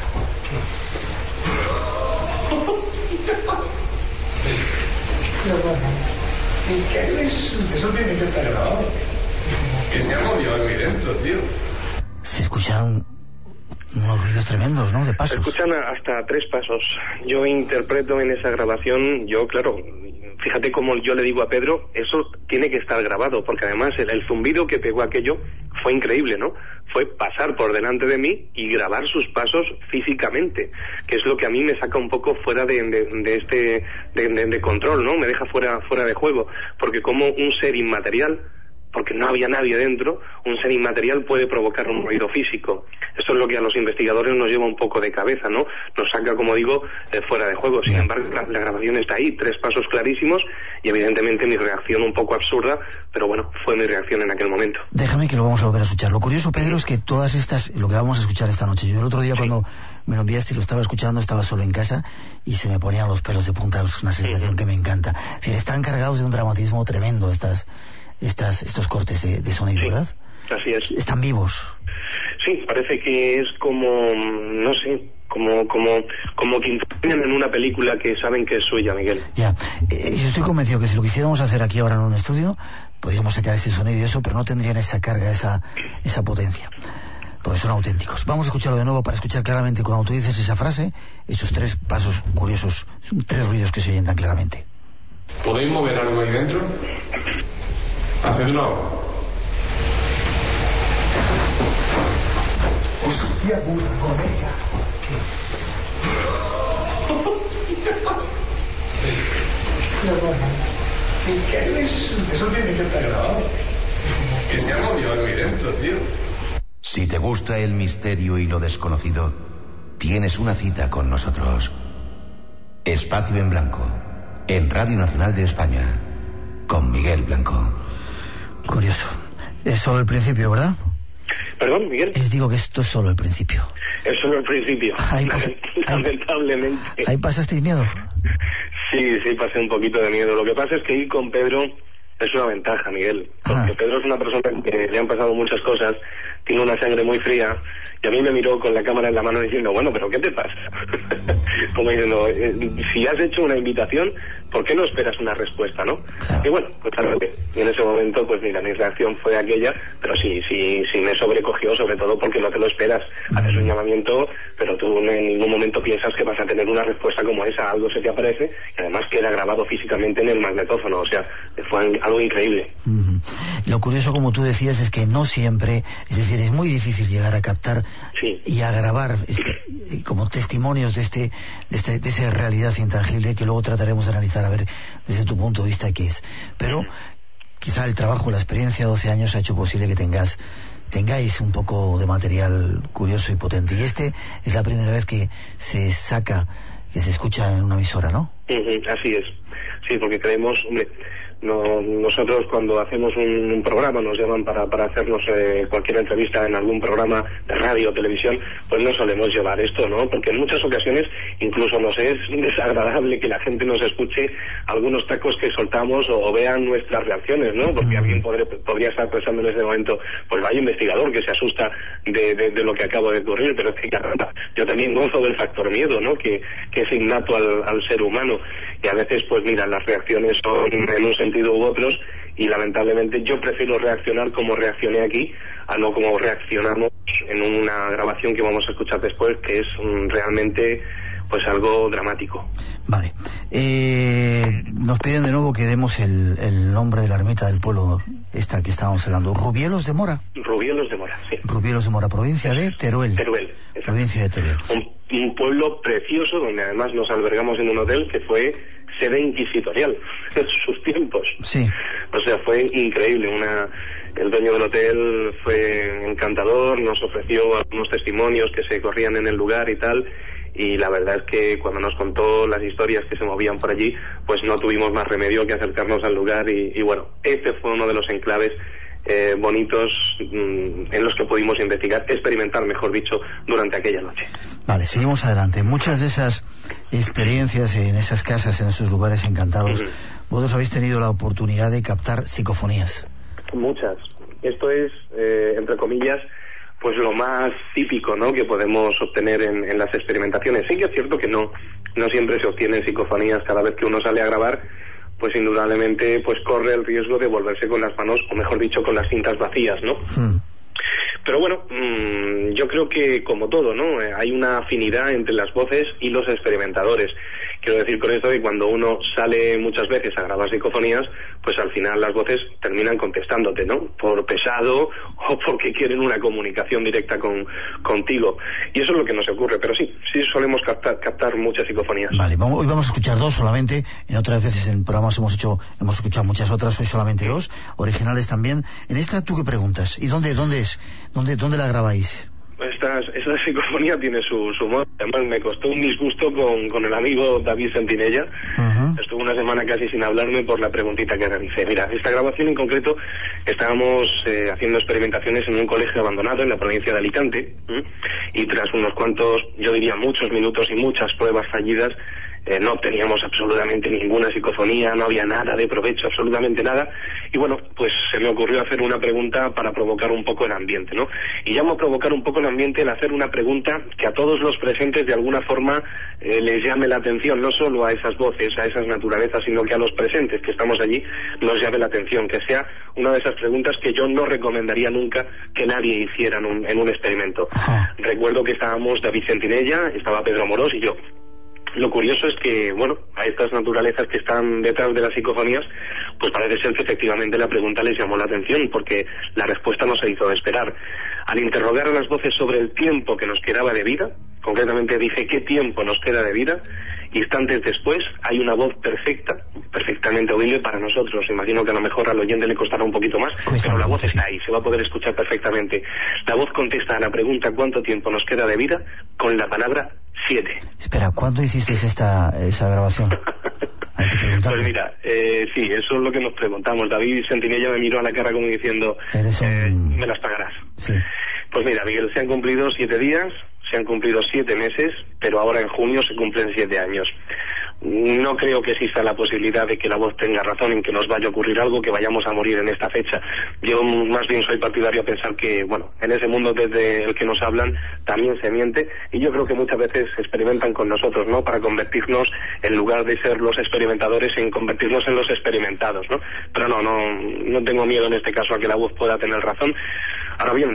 E: ¿Qué es? Eso tiene que estar grabado.
F: Que se ha movido algo ahí dentro, tío.
B: Se escuchan unos ruidos tremendos, ¿no? De
D: Se
B: pasos.
D: escuchan hasta tres pasos. Yo interpreto en esa grabación, yo claro, fíjate cómo yo le digo a Pedro, eso tiene que estar grabado, porque además el, el zumbido que pegó aquello fue increíble, ¿no? Fue pasar por delante de mí y grabar sus pasos físicamente, que es lo que a mí me saca un poco fuera de, de, de este de, de, de control, ¿no? Me deja fuera fuera de juego, porque como un ser inmaterial, porque no había nadie dentro, un ser inmaterial puede provocar un ruido físico. Esto es lo que a los investigadores nos lleva un poco de cabeza, ¿no? Nos saca, como digo, eh, fuera de juego. Sin embargo, la, la grabación está ahí, tres pasos clarísimos, y evidentemente mi reacción un poco absurda, pero bueno, fue mi reacción en aquel momento.
B: Déjame que lo vamos a volver a escuchar. Lo curioso, Pedro, es que todas estas, lo que vamos a escuchar esta noche, yo el otro día cuando me lo enviaste y lo estaba escuchando, estaba solo en casa y se me ponían los pelos de punta, es una sensación que me encanta. Es decir, están cargados de un dramatismo tremendo estas... Estas, estos cortes de, de sonido,
D: Sí,
B: ¿verdad?
D: así es.
B: Están vivos.
D: Sí, parece que es como, no sé, como como como que intervienen en una película que saben que es suya, Miguel.
B: Ya, eh, yo estoy convencido que si lo quisiéramos hacer aquí ahora en un estudio, podríamos sacar ese sonido y eso, pero no tendrían esa carga, esa, esa potencia. Porque son auténticos. Vamos a escucharlo de nuevo para escuchar claramente cuando tú dices esa frase, esos tres pasos curiosos, tres ruidos que se oyen tan claramente.
F: ¿Podéis mover algo ahí dentro? Hacedlo ahora.
E: Hostia burgonera. ¿Qué es? Eso tiene que estar grabado.
F: Que se ha movido algo ahí dentro, tío.
A: Si te gusta el misterio y lo desconocido, tienes una cita con nosotros. Espacio en Blanco, en Radio Nacional de España, con Miguel Blanco.
B: Curioso. Es solo el principio, ¿verdad?
D: Perdón, Miguel.
B: Les digo que esto es solo el principio.
D: Es solo el principio.
B: Ahí pas-
D: Lamentablemente.
B: ¿Ahí pasasteis miedo?
D: Sí, sí, pasé un poquito de miedo. Lo que pasa es que ir con Pedro es una ventaja, Miguel. Porque
B: Ajá.
D: Pedro es una persona que le han pasado muchas cosas, tiene una sangre muy fría, y a mí me miró con la cámara en la mano diciendo, bueno, pero ¿qué te pasa? Como diciendo, eh, si has hecho una invitación, ¿por qué no esperas una respuesta, no?
B: Claro.
D: Y bueno, pues claro que y en ese momento, pues mira, mi reacción fue aquella, pero sí, sí, sí me sobrecogió, sobre todo porque no te lo esperas. Haces un llamamiento, pero tú en ningún momento piensas que vas a tener una respuesta como esa, algo se te aparece, y además queda grabado físicamente en el magnetófono, o sea, fue algo increíble.
B: Uh-huh. Lo curioso, como tú decías, es que no siempre, es decir, es muy difícil llegar a captar
D: Sí.
B: y a grabar este, como testimonios de este, de este, de esa realidad intangible que luego trataremos de analizar a ver desde tu punto de vista qué es. Pero quizá el trabajo, la experiencia de doce años ha hecho posible que tengas tengáis un poco de material curioso y potente. Y este es la primera vez que se saca, que se escucha en una emisora, ¿no?
D: Uh-huh, así es. Sí, porque creemos, hombre, No, nosotros cuando hacemos un, un programa, nos llaman para, para hacernos eh, cualquier entrevista en algún programa de radio o televisión, pues no solemos llevar esto, ¿no? Porque en muchas ocasiones incluso nos es desagradable que la gente nos escuche algunos tacos que soltamos o, o vean nuestras reacciones, ¿no? Porque alguien podré, podría estar pensando en ese momento, pues vaya investigador que se asusta de, de, de lo que acaba de ocurrir, pero es que caramba, yo también gozo del factor miedo, ¿no? Que, que es innato al, al ser humano, y a veces pues mira, las reacciones son en un sentido u otros, y lamentablemente yo prefiero reaccionar como reaccioné aquí a no como reaccionamos en una grabación que vamos a escuchar después, que es um, realmente pues algo dramático.
B: Vale. Eh, nos piden de nuevo que demos el, el nombre de la ermita del pueblo esta que estábamos hablando. Rubielos de Mora.
D: Rubielos de Mora, sí.
B: Rubielos de Mora, provincia de Teruel.
D: Teruel, exacto.
B: Provincia de Teruel.
D: Un, un pueblo precioso donde además nos albergamos en un hotel que fue sede inquisitorial en sus tiempos.
B: Sí.
D: O sea, fue increíble. Una, el dueño del hotel fue encantador, nos ofreció algunos testimonios que se corrían en el lugar y tal. Y la verdad es que cuando nos contó las historias que se movían por allí, pues no tuvimos más remedio que acercarnos al lugar y, y bueno, este fue uno de los enclaves eh, bonitos mmm, en los que pudimos investigar, experimentar, mejor dicho, durante aquella noche.
B: Vale, seguimos adelante. Muchas de esas experiencias en esas casas, en esos lugares encantados, uh-huh. vosotros habéis tenido la oportunidad de captar psicofonías.
D: Muchas. Esto es, eh, entre comillas, pues lo más típico, ¿no?, que podemos obtener en, en las experimentaciones. Sí que es cierto que no, no siempre se obtienen psicofonías. Cada vez que uno sale a grabar, pues indudablemente pues corre el riesgo de volverse con las manos, o mejor dicho, con las cintas vacías, ¿no? Mm. Pero bueno, mmm, yo creo que como todo, ¿no?, eh, hay una afinidad entre las voces y los experimentadores. Quiero decir con esto que cuando uno sale muchas veces a grabar psicofonías, pues al final las voces terminan contestándote, ¿no?, por pesado o porque quieren una comunicación directa con contigo. Y eso es lo que nos ocurre, pero sí, sí solemos captar, captar muchas psicofonías.
B: Vale, vamos, hoy vamos a escuchar dos solamente. En otras veces en programas hemos hecho, hemos escuchado muchas otras, hoy solamente dos, originales también. En esta, ¿tú qué preguntas? ¿Y dónde, dónde es? ¿Dónde, dónde la grabáis?
D: Esta, esta psicofonía tiene su, su modo. Además me costó un disgusto con, con el amigo David Sentinella. Uh-huh. Estuve una semana casi sin hablarme por la preguntita que realicé. Mira, esta grabación en concreto estábamos eh, haciendo experimentaciones en un colegio abandonado en la provincia de Alicante, ¿eh? Y tras unos cuantos, yo diría muchos minutos y muchas pruebas fallidas, Eh, no obteníamos absolutamente ninguna psicofonía, no había nada de provecho, absolutamente nada, y bueno, pues se me ocurrió hacer una pregunta para provocar un poco el ambiente, ¿no? Y llamo a provocar un poco el ambiente el hacer una pregunta que a todos los presentes de alguna forma eh, les llame la atención, no solo a esas voces, a esas naturalezas, sino que a los presentes que estamos allí nos llame la atención, que sea una de esas preguntas que yo no recomendaría nunca que nadie hiciera en un, en un experimento. Ajá. Recuerdo que estábamos David Sentinella, estaba Pedro Amorós y yo. Lo curioso es que, bueno, a estas naturalezas que están detrás de las psicofonías, pues parece ser que efectivamente la pregunta les llamó la atención, porque la respuesta no se hizo esperar. Al interrogar a las voces sobre el tiempo que nos quedaba de vida, concretamente dije qué tiempo nos queda de vida, instantes después hay una voz perfecta, perfectamente audible para nosotros. Imagino que a lo mejor al oyente le costará un poquito más, pues pero la voz está ahí, se va a poder escuchar perfectamente. La voz contesta a la pregunta ¿cuánto tiempo nos queda de vida? Con la palabra siete.
B: Espera, ¿cuándo hiciste esta, esa grabación?
D: Pues mira, eh, sí, eso es lo que nos preguntamos. David Sentinella me miró a la cara como diciendo,
B: Eres un...
D: eh, me las pagarás.
B: Sí.
D: Pues mira, Miguel, se han cumplido siete días, se han cumplido siete meses, pero ahora en junio se cumplen siete años. No creo que exista la posibilidad de que la voz tenga razón en que nos vaya a ocurrir algo, que vayamos a morir en esta fecha. Yo más bien soy partidario a pensar que, bueno, en ese mundo desde el que nos hablan también se miente, y yo creo que muchas veces experimentan con nosotros, ¿no?, para convertirnos, en lugar de ser los experimentadores, en convertirnos en los experimentados, ¿no? Pero no, no, no tengo miedo en este caso a que la voz pueda tener razón. Ahora bien,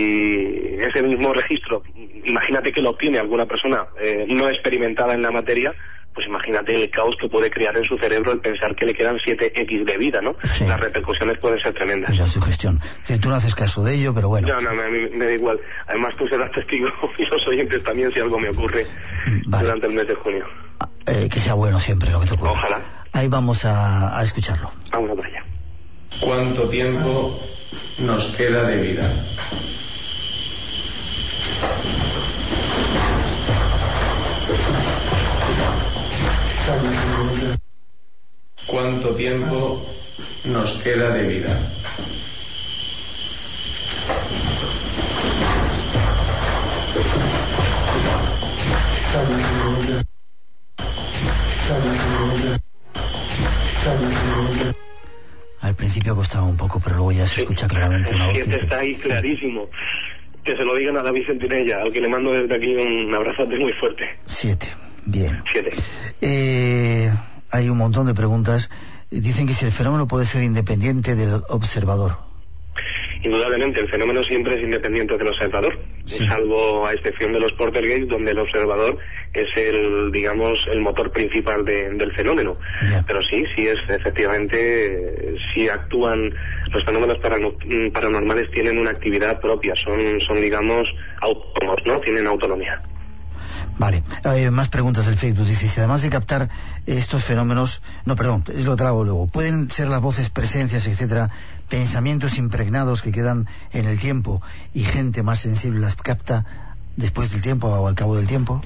D: si ese mismo registro, imagínate que lo obtiene alguna persona eh, no experimentada en la materia, pues imagínate el caos que puede crear en su cerebro el pensar que le quedan siete equis de vida, ¿no? Sí. Las repercusiones pueden ser tremendas.
B: La sugestión. Sí, tú no haces caso de ello, pero bueno.
D: No, no, a mí me da igual. Además tú serás testigo y los oyentes también si algo me ocurre vale. durante el mes de junio.
B: Eh, que sea bueno siempre lo que te ocurre.
D: Ojalá.
B: Ahí vamos a, a escucharlo.
D: Vamos para allá.
F: ¿Cuánto tiempo nos queda de vida? ¿Cuánto tiempo nos queda de vida.
B: Al principio costaba un poco, pero luego ya se escucha claramente una voz.
D: Sí, está ahí clarísimo. Que se lo digan a David Centinella, al que le mando desde aquí un abrazote muy fuerte.
B: Siete, bien.
D: Siete.
B: Eh, hay un montón de preguntas. Dicen que si el fenómeno puede ser independiente del observador.
D: Indudablemente, el fenómeno siempre es independiente del observador,
B: sí.
D: Salvo a excepción de los poltergeist, donde el observador es el, digamos, el motor principal de, del fenómeno.
B: Yeah.
D: Pero sí, sí es, efectivamente, sí actúan, los fenómenos parano- paranormales tienen una actividad propia, son, son digamos, autónomos, ¿no? Tienen autonomía.
B: Vale, hay más preguntas del Facebook. Dice, si además de captar estos fenómenos, no, perdón, es lo trago luego, pueden ser las voces, presencias, etcétera, pensamientos impregnados que quedan en el tiempo y gente más sensible las capta después del tiempo o al cabo del tiempo.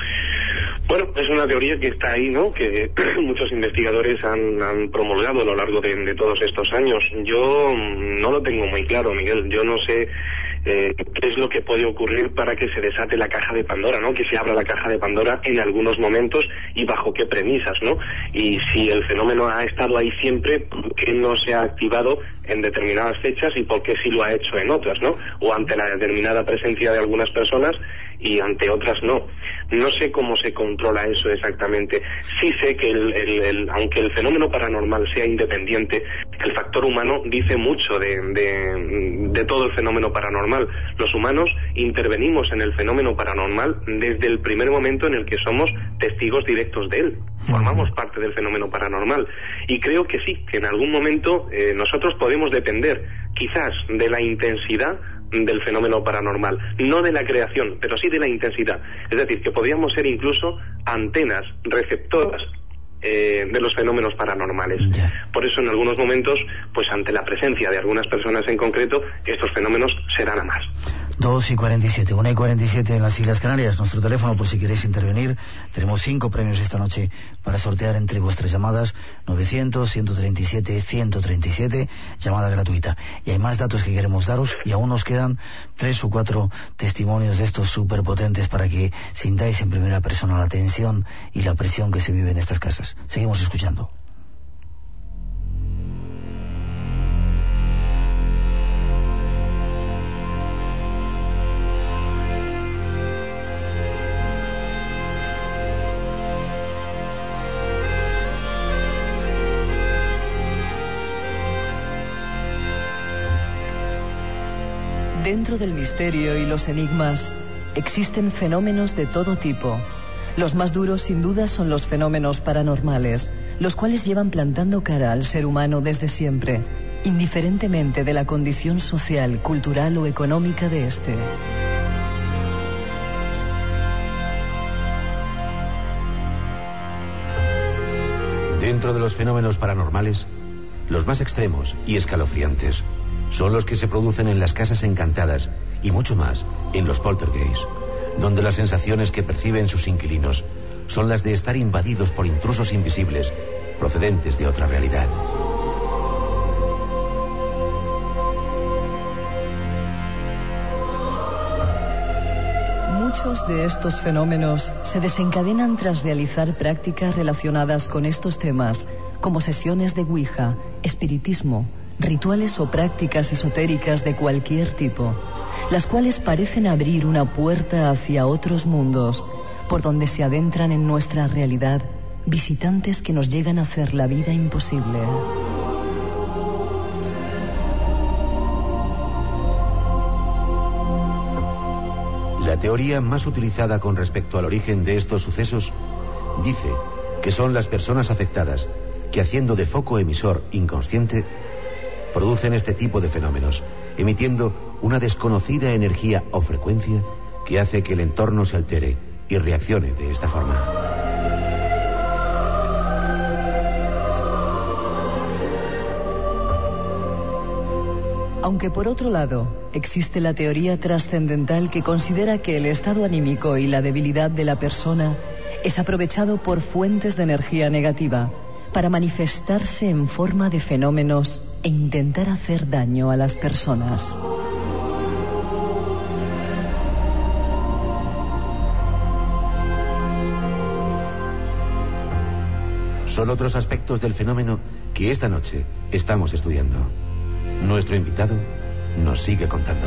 D: Bueno, es una teoría que está ahí, ¿no? Que muchos investigadores han, han promulgado a lo largo de, de todos estos años. Yo no lo tengo muy claro, Miguel. Yo no sé eh, qué es lo que puede ocurrir para que se desate la caja de Pandora, ¿no? Que se abra la caja de Pandora en algunos momentos y bajo qué premisas, ¿no? Y si el fenómeno ha estado ahí siempre, ¿por qué no se ha activado en determinadas fechas y por qué sí lo ha hecho en otras, ¿no? O ante la determinada presencia de algunas personas y ante otras no. No sé cómo se controla eso exactamente. Sí sé que el, el, el, aunque el fenómeno paranormal sea independiente, el factor humano dice mucho de, de, de todo el fenómeno paranormal. Los humanos intervenimos en el fenómeno paranormal desde el primer momento en el que somos testigos directos de él. Formamos parte del fenómeno paranormal. Y creo que sí, que en algún momento eh, nosotros podemos depender quizás de la intensidad del fenómeno paranormal, no de la creación, pero sí de la intensidad. Es decir, que podríamos ser incluso antenas receptoras eh, de los fenómenos paranormales.
B: Yeah.
D: Por eso en algunos momentos, pues ante la presencia de algunas personas en concreto, estos fenómenos serán a más.
B: dos y cuarenta y siete, una y cuarenta y siete en las Islas Canarias. Nuestro teléfono por si queréis intervenir. Tenemos cinco premios esta noche para sortear entre vuestras llamadas. Novecientos, ciento treinta y siete, ciento treinta y siete, llamada gratuita. Y hay más datos que queremos daros y aún nos quedan tres o cuatro testimonios de estos súper potentes para que sintáis en primera persona la tensión y la presión que se vive en estas casas. Seguimos escuchando.
C: Dentro del misterio y los enigmas existen fenómenos de todo tipo. Los más duros sin duda son los fenómenos paranormales, los cuales llevan plantando cara al ser humano desde siempre, indiferentemente de la condición social, cultural o económica de éste.
A: Dentro de los fenómenos paranormales, los más extremos y escalofriantes son los que se producen en las casas encantadas y mucho más en los poltergeists, donde las sensaciones que perciben sus inquilinos son las de estar invadidos por intrusos invisibles procedentes de otra realidad.
C: Muchos de estos fenómenos se desencadenan tras realizar prácticas relacionadas con estos temas, como sesiones de Ouija, espiritismo, rituales o prácticas esotéricas de cualquier tipo, las cuales parecen abrir una puerta hacia otros mundos, por donde se adentran en nuestra realidad visitantes que nos llegan a hacer la vida imposible.
A: La teoría más utilizada con respecto al origen de estos sucesos dice que son las personas afectadas que, haciendo de foco emisor inconsciente, producen este tipo de fenómenos, emitiendo una desconocida energía o frecuencia que hace que el entorno se altere y reaccione de esta forma.
C: Aunque por otro lado, existe la teoría trascendental que considera que el estado anímico y la debilidad de la persona es aprovechado por fuentes de energía negativa, para manifestarse en forma de fenómenos e intentar hacer daño a las personas.
A: Son otros aspectos del fenómeno que esta noche estamos estudiando. Nuestro invitado nos sigue contando.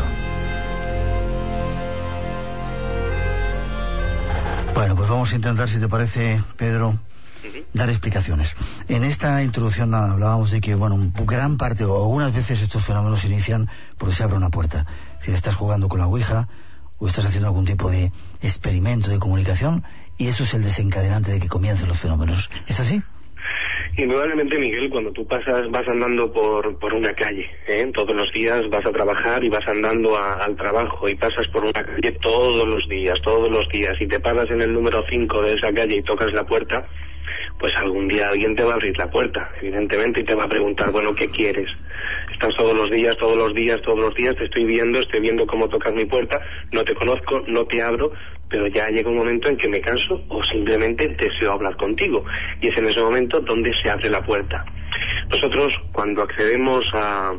B: Bueno, pues vamos a intentar, si te parece, Pedro, dar explicaciones. En esta introducción hablábamos de que, bueno, gran parte o algunas veces estos fenómenos se inician porque se abre una puerta. Si estás jugando con la Ouija o estás haciendo algún tipo de experimento de comunicación y eso es el desencadenante de que comiencen los fenómenos. ¿Es así?
D: Indudablemente, Miguel, cuando tú pasas, vas andando por, por una calle, ¿eh? Todos los días vas a trabajar y vas andando a, al trabajo y pasas por una calle todos los días, todos los días, y te paras en el número cinco de esa calle y tocas la puerta, pues algún día alguien te va a abrir la puerta, evidentemente, y te va a preguntar, bueno, ¿qué quieres? Estás todos los días, todos los días, todos los días, te estoy viendo, estoy viendo cómo tocas mi puerta, no te conozco, no te abro, pero ya llega un momento en que me canso o simplemente deseo hablar contigo. Y es en ese momento donde se abre la puerta. Nosotros, cuando accedemos a,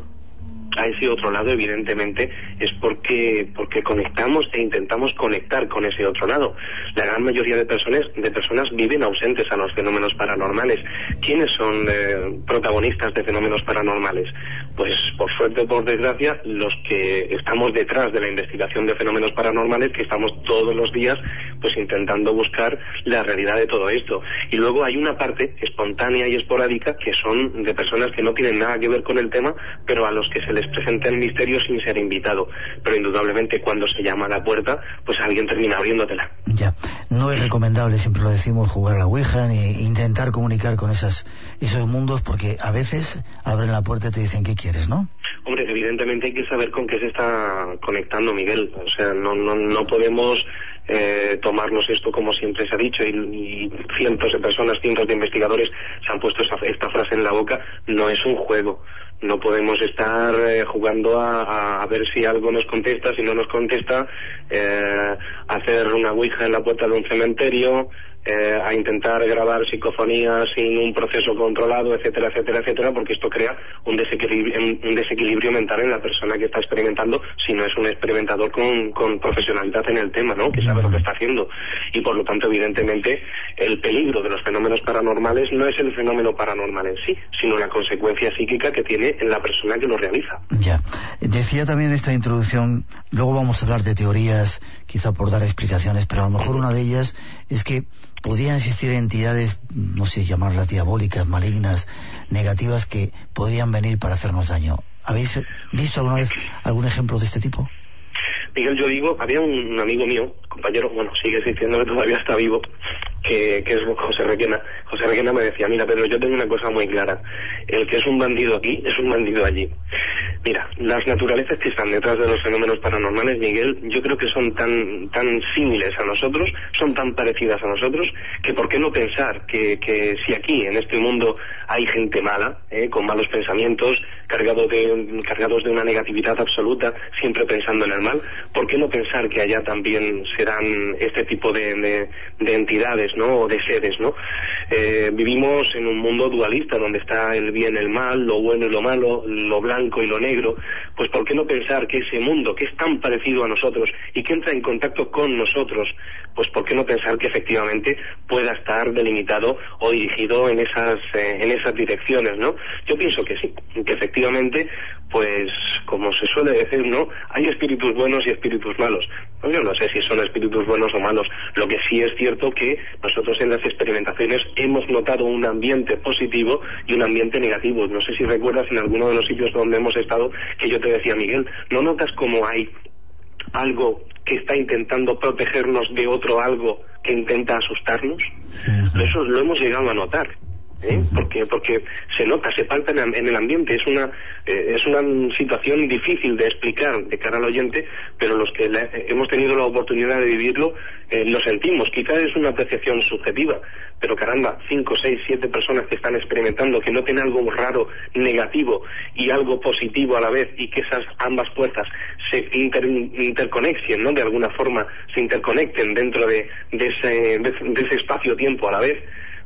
D: a ese otro lado, evidentemente, es porque, porque conectamos e intentamos conectar con ese otro lado. La gran mayoría de personas, de personas viven ausentes a los fenómenos paranormales. ¿Quiénes son eh, protagonistas de fenómenos paranormales? Pues, por suerte o por desgracia, los que estamos detrás de la investigación de fenómenos paranormales, que estamos todos los días pues intentando buscar la realidad de todo esto. Y luego hay una parte espontánea y esporádica que son de personas que no tienen nada que ver con el tema, pero a los que se les presenta el misterio sin ser invitado. Pero indudablemente cuando se llama a la puerta, pues alguien termina abriéndotela.
B: Ya, no es recomendable, siempre lo decimos, jugar a la Ouija ni intentar comunicar con esas esos mundos, porque a veces abren la puerta y te dicen ¿qué quieres, no?
D: Hombre, evidentemente hay que saber con qué se está conectando, Miguel. O sea, no, no, no podemos eh, tomarnos esto como siempre se ha dicho, y, y cientos de personas, cientos de investigadores se han puesto esa, esta frase en la boca. No es un juego. No podemos estar eh, jugando a, a, a ver si algo nos contesta, si no nos contesta, eh, hacer una ouija en la puerta de un cementerio, eh, a intentar grabar psicofonías sin un proceso controlado, etcétera, etcétera, etcétera, porque esto crea un desequilibrio, un desequilibrio mental en la persona que está experimentando, si no es un experimentador con, con profesionalidad en el tema, ¿no? Que sabe lo que está haciendo. Y por lo tanto, evidentemente, el peligro de los fenómenos paranormales no es el fenómeno paranormal en sí, sino la consecuencia psíquica que tiene en la persona que lo realiza.
B: Ya. Decía también en esta introducción, luego vamos a hablar de teorías, quizá por dar explicaciones, pero a lo mejor una de ellas es que podrían existir entidades, no sé, llamarlas diabólicas, malignas, negativas, que podrían venir para hacernos daño. ¿Habéis visto alguna vez algún ejemplo de este tipo?
D: Miguel, yo digo, había un amigo mío, compañero, bueno, sigue existiendo, que todavía está vivo, que, que es José Requena. José Requena me decía, mira, Pedro, yo tengo una cosa muy clara, el que es un bandido aquí, es un bandido allí. Mira, las naturalezas que están detrás de los fenómenos paranormales, Miguel, yo creo que son tan tan símiles a nosotros, son tan parecidas a nosotros, que por qué no pensar que, que si aquí, en este mundo, hay gente mala, eh, con malos pensamientos, cargado de, cargados de una negatividad absoluta, siempre pensando en el mal, ¿por qué no pensar que allá también serán este tipo de, de, de entidades, ¿no? O de seres, ¿no? Eh, vivimos en un mundo dualista donde está el bien, el mal, lo bueno y lo malo, lo blanco y lo negro. Pues ¿por qué no pensar que ese mundo, que es tan parecido a nosotros y que entra en contacto con nosotros, pues ¿por qué no pensar que efectivamente pueda estar delimitado o dirigido en esas eh, en esas direcciones, ¿no? Yo pienso que sí, que efectivamente, pues como se suele decir, ¿no? Hay espíritus buenos y espíritus malos. Pues yo no sé si son espíritus buenos o malos. Lo que sí es cierto que nosotros en las experimentaciones hemos notado un ambiente positivo y un ambiente negativo. No sé si recuerdas en alguno de los sitios donde hemos estado que yo te decía, Miguel, ¿no notas como hay algo que está intentando protegernos de otro algo que intenta asustarnos? Uh-huh. Eso lo hemos llegado a notar. ¿Eh? Porque porque se nota, se palpa en, en el ambiente. Es una eh, es una situación difícil de explicar de cara al oyente, pero los que la, eh, hemos tenido la oportunidad de vivirlo eh, lo sentimos. Quizás es una percepción subjetiva, pero caramba, cinco, seis, siete personas que están experimentando, que noten algo raro, negativo y algo positivo a la vez, y que esas ambas fuerzas se inter, interconecten, ¿no? De alguna forma se interconecten dentro de, de ese de, de ese espacio-tiempo a la vez.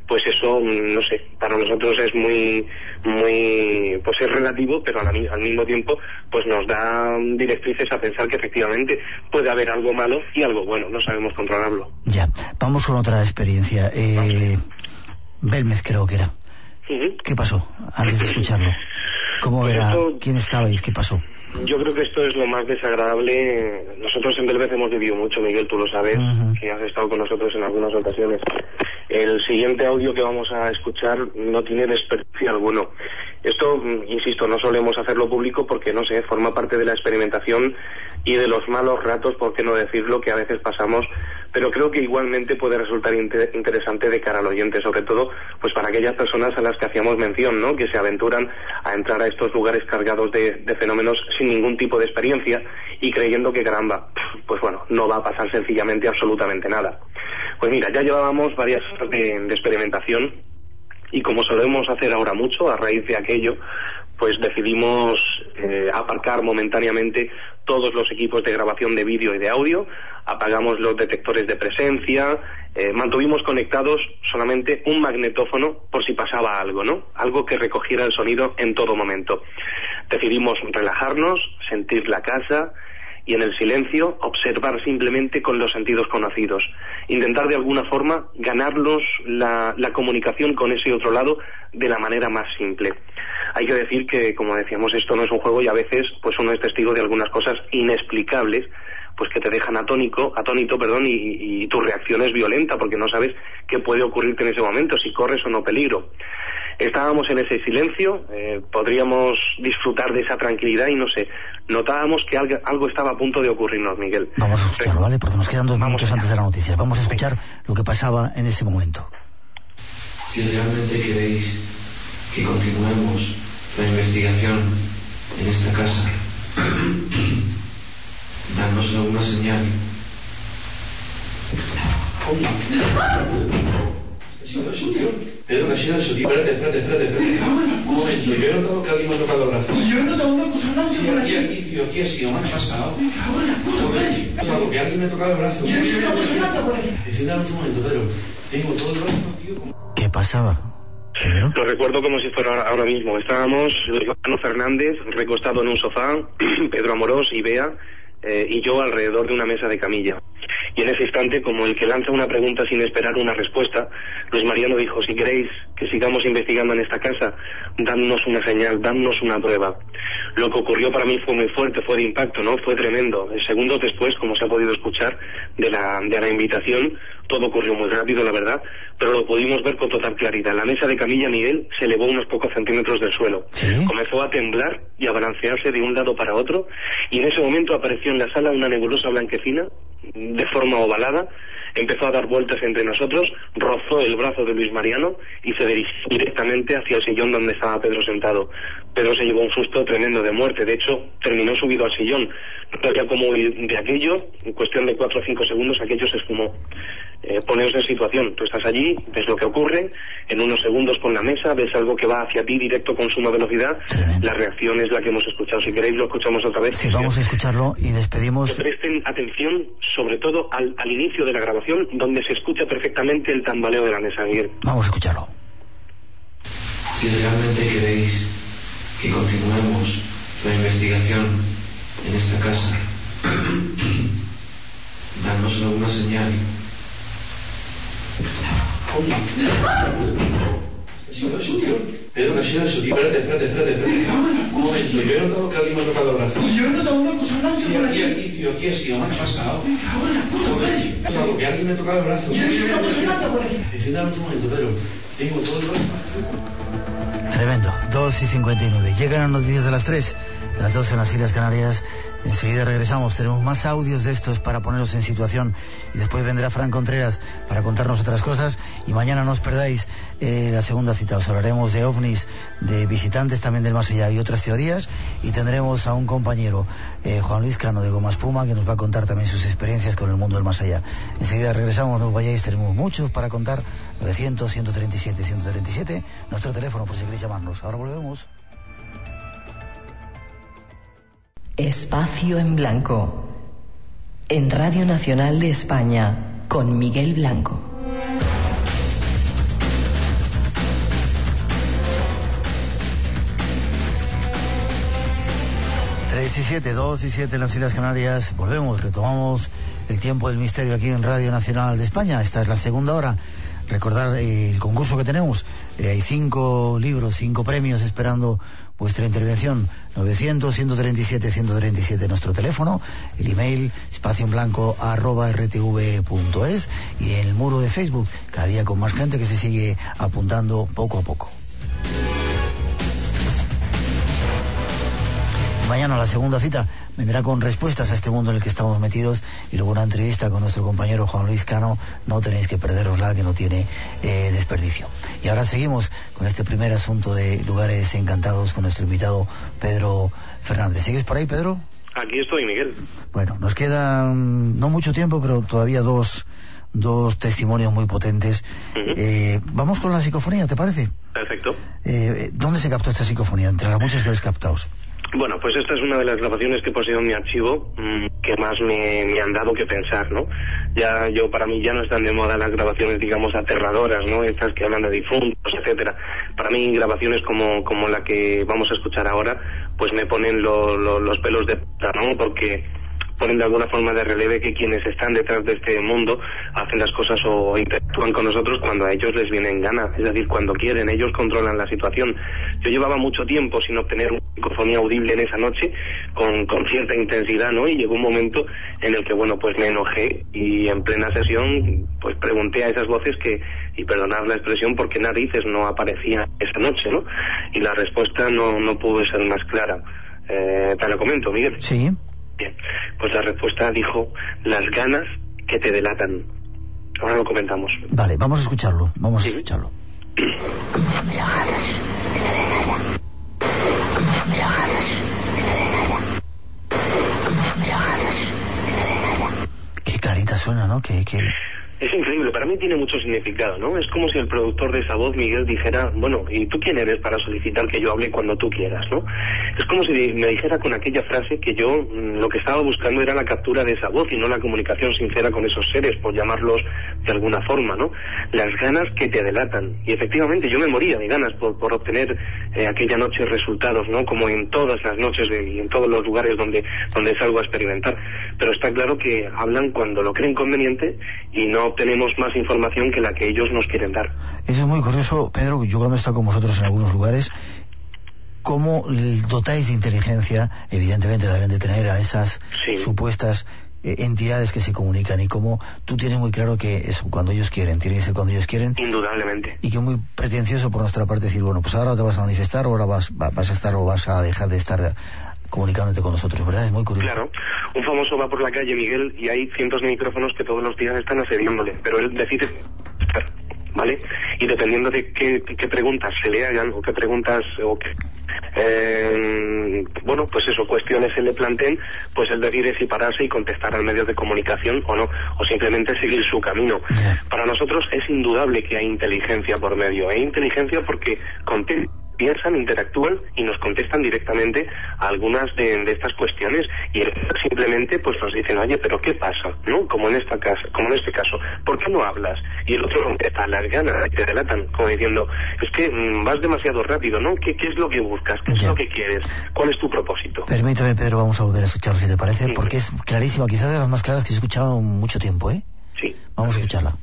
D: pues eso, no sé, para nosotros es muy, muy, pues es relativo, pero al, al mismo tiempo, pues nos da directrices a pensar que efectivamente puede haber algo malo y algo bueno, no sabemos controlarlo.
B: Ya, vamos con otra experiencia. Eh, Belmez creo que era.
D: Uh-huh.
B: ¿Qué pasó antes de escucharlo? ¿Cómo
D: pues
B: era?
D: Esto...
B: ¿Quién estabais? ¿Qué pasó?
D: Yo creo que esto es lo más desagradable. Nosotros en Belmez hemos vivido mucho, Miguel, tú lo sabes, uh-huh. que has estado con nosotros en algunas ocasiones. El siguiente audio que vamos a escuchar no tiene desperdicio alguno. Esto, insisto, no solemos hacerlo público porque, no sé, forma parte de la experimentación y de los malos ratos, por qué no decirlo, que a veces pasamos, pero creo que igualmente puede resultar inter- interesante de cara al oyente, sobre todo pues para aquellas personas a las que hacíamos mención, ¿no?, que se aventuran a entrar a estos lugares cargados de, de fenómenos sin ningún tipo de experiencia y creyendo que, caramba, pues bueno, no va a pasar sencillamente absolutamente nada. Pues mira, ya llevábamos varias horas de, de experimentación y como solemos hacer ahora mucho, a raíz de aquello, pues decidimos eh, aparcar momentáneamente todos los equipos de grabación de vídeo y de audio, apagamos los detectores de presencia, eh, mantuvimos conectados solamente un magnetófono por si pasaba algo, ¿no? Algo que recogiera el sonido en todo momento. Decidimos relajarnos, sentir la casa y en el silencio observar simplemente con los sentidos conocidos. Intentar de alguna forma ganarlos la, la comunicación con ese otro lado de la manera más simple. Hay que decir que, como decíamos, esto no es un juego y a veces pues uno es testigo de algunas cosas inexplicables, pues que te dejan atónico, atónito, perdón, y, y tu reacción es violenta porque no sabes qué puede ocurrirte en ese momento, si corres o no peligro. Estábamos en ese silencio, eh, podríamos disfrutar de esa tranquilidad y no sé, notábamos que algo, algo estaba a punto de ocurrirnos, Miguel.
B: Vamos a escucharlo, ¿vale? Porque nos quedan dos
D: Vamos
B: minutos
D: allá.
B: antes de la noticia. Vamos a escuchar lo que pasaba en ese momento.
G: Si realmente queréis que continuemos la investigación en esta casa, dadnos alguna señal. ¿Qué ha sido eso, tío? Pedro, ¿qué ha sido eso, tío? Espérate, espérate, espérate, espérate. Un momento, yo he notado que alguien me ha tocado el brazo.
E: Y yo he notado una cosa blanca
G: Sí,
E: por
G: aquí,
E: aquí.
G: aquí, tío, aquí ha sido, me ha pasado.
E: Me cago en la puta madre.
G: Es algo que alguien me ha tocado el brazo.
E: Yo he visto una cosa blanca por aquí.
G: Enciéndanos un momento, Pedro. Tengo todo el brazo, tío. Como...
B: ¿Qué pasaba? ¿Pedro?
D: Lo recuerdo como si fuera ahora, ahora mismo. Estábamos Iván Fernández recostado en un sofá, Pedro Amorós y Bea, eh, y yo alrededor de una mesa de camilla. Y en ese instante, como el que lanza una pregunta sin esperar una respuesta, Luis Mariano dijo: si queréis que sigamos investigando en esta casa, dadnos una señal, dadnos una prueba. Lo que ocurrió para mí fue muy fuerte, fue de impacto, ¿no? Fue tremendo. Segundos después, como se ha podido escuchar de la, de la invitación, todo ocurrió muy rápido, la verdad, pero lo pudimos ver con total claridad. La mesa de camilla, Miguel, se elevó unos pocos centímetros del suelo.
B: ¿Sí?
D: Comenzó a temblar y a balancearse de un lado para otro, y en ese momento apareció en la sala una nebulosa blanquecina, de forma ovalada, empezó a dar vueltas entre nosotros, rozó el brazo de Luis Mariano y se dirigió directamente hacia el sillón donde estaba Pedro sentado. Pedro se llevó un susto tremendo de muerte, de hecho terminó subido al sillón. No sabía cómo huir de aquello, en cuestión de cuatro o cinco segundos aquello se esfumó. Eh, poneos en situación, tú estás allí, ves lo que ocurre, en unos segundos con la mesa, ves algo que va hacia ti directo con suma velocidad,
B: Tremendo.
D: La reacción es la que hemos escuchado. Si queréis lo escuchamos otra vez.
B: Sí, vamos a escucharlo y despedimos.
D: Que presten atención, sobre todo al, al inicio de la grabación, donde se escucha perfectamente el tambaleo de la mesa, Miguel.
B: Vamos a escucharlo.
G: Si realmente queréis que continuemos la investigación en esta casa, dadnos alguna señal. ¿Qué ha sido eso, tío? Pedro, ¿qué ha sido eso, tío? Espérate, espérate, espérate, espérate.
E: Me cago en la
G: Un
E: puta
G: momento, yo he notado que alguien me ha tocado el brazo.
E: Y yo he notado una cosa blanca
G: Sí,
E: por
G: aquí,
E: aquí.
G: aquí, tío, aquí ha sido, me ha pasado.
E: Me cago en la puta madre.
G: Es algo que alguien me ha tocado el brazo.
E: Y yo he visto una cosa blanca por aquí.
G: Enciéndanos un momento, Pedro. Tengo todo el brazo.
B: Tremendo. dos y cincuenta y nueve. Llegan las noticias de las tres, las dos en las Islas Canarias. Enseguida regresamos. Tenemos más audios de estos para ponerlos en situación. Y después vendrá Fran Contreras para contarnos otras cosas. Y mañana no os perdáis eh, la segunda cita. Os hablaremos de ovnis, de visitantes también del más allá y otras teorías. Y tendremos a un compañero, eh, Juan Luis Cano de Goma Espuma, que nos va a contar también sus experiencias con el mundo del más allá. Enseguida regresamos, no os vayáis, tenemos muchos para contar. novecientos, ciento treinta y siete, ciento treinta y siete, nuestro teléfono por si queréis llamarnos. Ahora volvemos.
C: Espacio en Blanco, en Radio Nacional de España, con Miguel Blanco.
B: tres y siete, dos y siete en las Islas Canarias. Volvemos, retomamos el tiempo del misterio aquí en Radio Nacional de España. Esta es la segunda hora. Recordar eh, el concurso que tenemos. Eh, hay cinco libros, cinco premios esperando vuestra intervención. novecientos, ciento treinta y siete, ciento treinta y siete nuestro teléfono. El email espacio en blanco arroba rtv punto es. Y el muro de Facebook, cada día con más gente que se sigue apuntando poco a poco. Mañana la segunda cita vendrá con respuestas a este mundo en el que estamos metidos y luego una entrevista con nuestro compañero Juan Luis Cano. No tenéis que perderosla, que no tiene eh, desperdicio. Y ahora seguimos con este primer asunto de lugares encantados con nuestro invitado Pedro Fernández. ¿Sigues por ahí, Pedro?
D: Aquí estoy, Miguel.
B: Bueno, nos queda um, no mucho tiempo, pero todavía dos dos testimonios muy potentes. Uh-huh. eh, vamos con la psicofonía, ¿te parece?
D: Perfecto.
B: Eh, ¿Dónde se captó esta psicofonía? Entre las muchas que habéis captado.
D: Bueno, pues esta es una de las grabaciones que poseo en mi archivo mmm, que más me, me han dado que pensar, ¿no? Ya yo, para mí ya no están de moda las grabaciones, digamos, aterradoras, ¿no? Estas que hablan de difuntos, etcétera. Para mí grabaciones como, como la que vamos a escuchar ahora, pues me ponen lo, lo, los pelos de punta, ¿no? Porque ponen de alguna forma de relieve que quienes están detrás de este mundo hacen las cosas o interactúan con nosotros cuando a ellos les viene en gana, es decir, cuando quieren, ellos controlan la situación. Yo llevaba mucho tiempo sin obtener una psicofonía audible en esa noche, con, con cierta intensidad, ¿no? Y llegó un momento en el que, bueno, pues me enojé y en plena sesión, pues pregunté a esas voces que, y perdonad la expresión, porque narices no aparecía esa noche, ¿no? Y la respuesta no, no pudo ser más clara. Eh, te lo comento, Miguel.
B: Sí.
D: Bien, pues la respuesta dijo, las ganas que te delatan. Ahora lo comentamos.
B: Vale, vamos a escucharlo, vamos a ¿Sí? escucharlo. Qué clarita suena, ¿no? Que... que...
D: Es increíble, para mí tiene mucho significado, ¿no? Es como si el productor de esa voz, Miguel, dijera, bueno, ¿y tú quién eres para solicitar que yo hable cuando tú quieras, ¿no? Es como si me dijera con aquella frase que yo mmm, lo que estaba buscando era la captura de esa voz y no la comunicación sincera con esos seres, por llamarlos de alguna forma, ¿no? Las ganas que te delatan. Y efectivamente yo me moría de ganas por, por obtener eh, aquella noche resultados, ¿no? Como en todas las noches de, y en todos los lugares donde, donde salgo a experimentar. Pero está claro que hablan cuando lo creen conveniente y no tenemos más información que la que ellos nos quieren dar.
B: Eso es muy curioso, Pedro. Yo cuando he estado con vosotros en algunos lugares, ¿cómo dotáis de inteligencia? Evidentemente deben de tener a esas sí. supuestas eh, entidades que se comunican, y cómo tú tienes muy claro que eso, cuando ellos quieren, tiene que ser cuando ellos quieren.
D: Indudablemente.
B: Y que es muy pretencioso por nuestra parte decir, bueno, pues ahora te vas a manifestar, o ahora vas, vas a estar o vas a dejar de estar comunicándote con nosotros, ¿verdad? Es muy curioso.
D: Claro. Un famoso va por la calle, Miguel, y hay cientos de micrófonos que todos los días están asediándole, pero él decide estar, ¿vale? Y dependiendo de qué, qué preguntas se le hagan, o qué preguntas, o qué, eh, bueno, pues eso, cuestiones se le planteen, pues él decide si pararse y contestar al medio de comunicación o no, o simplemente seguir su camino. Yeah. Para nosotros es indudable que hay inteligencia por medio, hay inteligencia porque contesta, piensan, interactúan y nos contestan directamente a algunas de, de estas cuestiones, y simplemente pues nos dicen, oye, pero ¿qué pasa? ¿No? Como en esta casa, como en este caso, ¿por qué no hablas? Y el otro contesta, las ganas, y te delatan, como diciendo, es que mmm, vas demasiado rápido, ¿no? ¿Qué, qué es lo que buscas? ¿Qué es ya. lo que quieres? ¿Cuál es tu propósito?
B: Permítame, Pedro, vamos a volver a escucharlo, si te parece, sí. porque es clarísima, quizás de las más claras que he escuchado en mucho tiempo, ¿eh?
D: Sí.
B: Vamos a escucharla.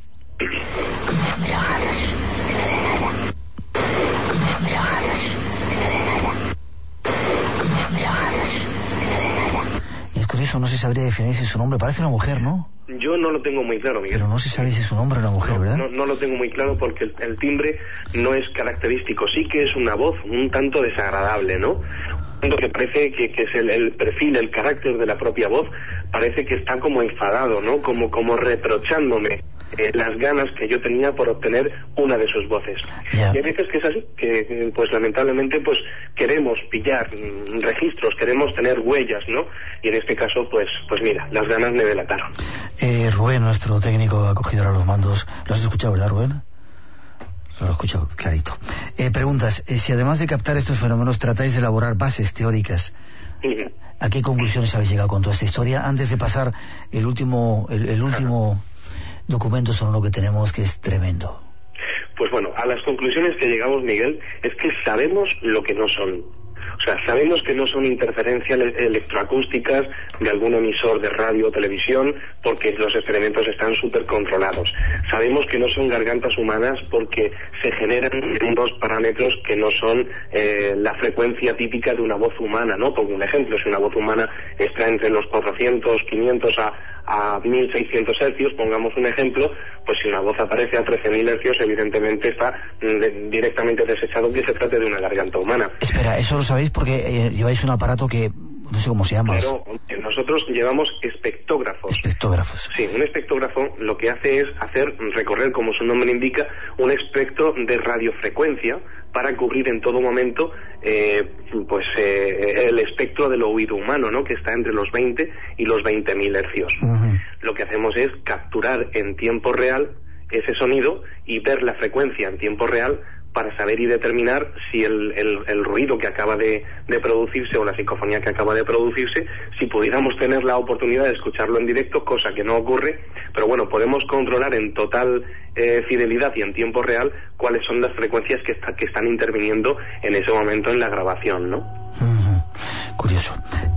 B: Es curioso, no se sabría definir si su nombre parece una mujer, ¿no?
D: Yo no lo tengo muy claro, Miguel.
B: Pero no se sabe si es un hombre o una mujer,
D: no,
B: ¿verdad?
D: No, no lo tengo muy claro porque el, el timbre no es característico. Sí que es una voz un tanto desagradable, ¿no? Lo que parece que, que es el, el perfil, el carácter de la propia voz, parece que está como enfadado, ¿no? Como, como reprochándome eh, las ganas que yo tenía por obtener una de sus voces. Yeah. Y hay veces que es así, que pues lamentablemente pues queremos pillar mm, registros, queremos tener huellas, ¿no? Y en este caso pues pues mira, las ganas me delataron.
B: Eh, Rubén, nuestro técnico acogidor a los mandos, ¿lo has escuchado, verdad, Rubén? Lo he escuchado clarito. Eh, preguntas, eh, si además de captar estos fenómenos tratáis de elaborar bases teóricas, uh-huh. ¿a qué conclusiones habéis llegado con toda esta historia? Antes de pasar el último, el, el último uh-huh. documento sobre lo que tenemos, que es tremendo.
D: Pues bueno, a las conclusiones que llegamos, Miguel, es que sabemos lo que no son. O O sea, sabemos que no son interferencias electroacústicas de algún emisor de radio o televisión, porque los experimentos están súper controlados. Sabemos que no son gargantas humanas porque se generan unos parámetros que no son eh, la frecuencia típica de una voz humana, ¿no? Pongo un ejemplo, si una voz humana está entre los cuatrocientos, quinientos a a mil seiscientos hercios, pongamos un ejemplo, pues si una voz aparece a trece mil hercios, evidentemente está de, directamente desechado que se trate de una garganta humana.
B: Espera, eso lo sabéis porque eh, lleváis un aparato que no sé cómo se llama.
D: Claro, nosotros llevamos espectógrafos.
B: Espectógrafos.
D: Sí, un espectógrafo lo que hace es hacer recorrer, como su nombre indica, un espectro de radiofrecuencia para cubrir en todo momento eh, pues eh, el espectro del oído humano, ¿no? Que está entre los veinte y los veinte mil hercios. Uh-huh. Lo que hacemos es capturar en tiempo real ese sonido y ver la frecuencia en tiempo real para saber y determinar si el, el, el ruido que acaba de, de producirse o la psicofonía que acaba de producirse, si pudiéramos tener la oportunidad de escucharlo en directo, cosa que no ocurre, pero bueno, podemos controlar en total eh, fidelidad y en tiempo real cuáles son las frecuencias que, está, que están interviniendo en ese momento en la grabación, ¿no?
B: Uh-huh. Curioso.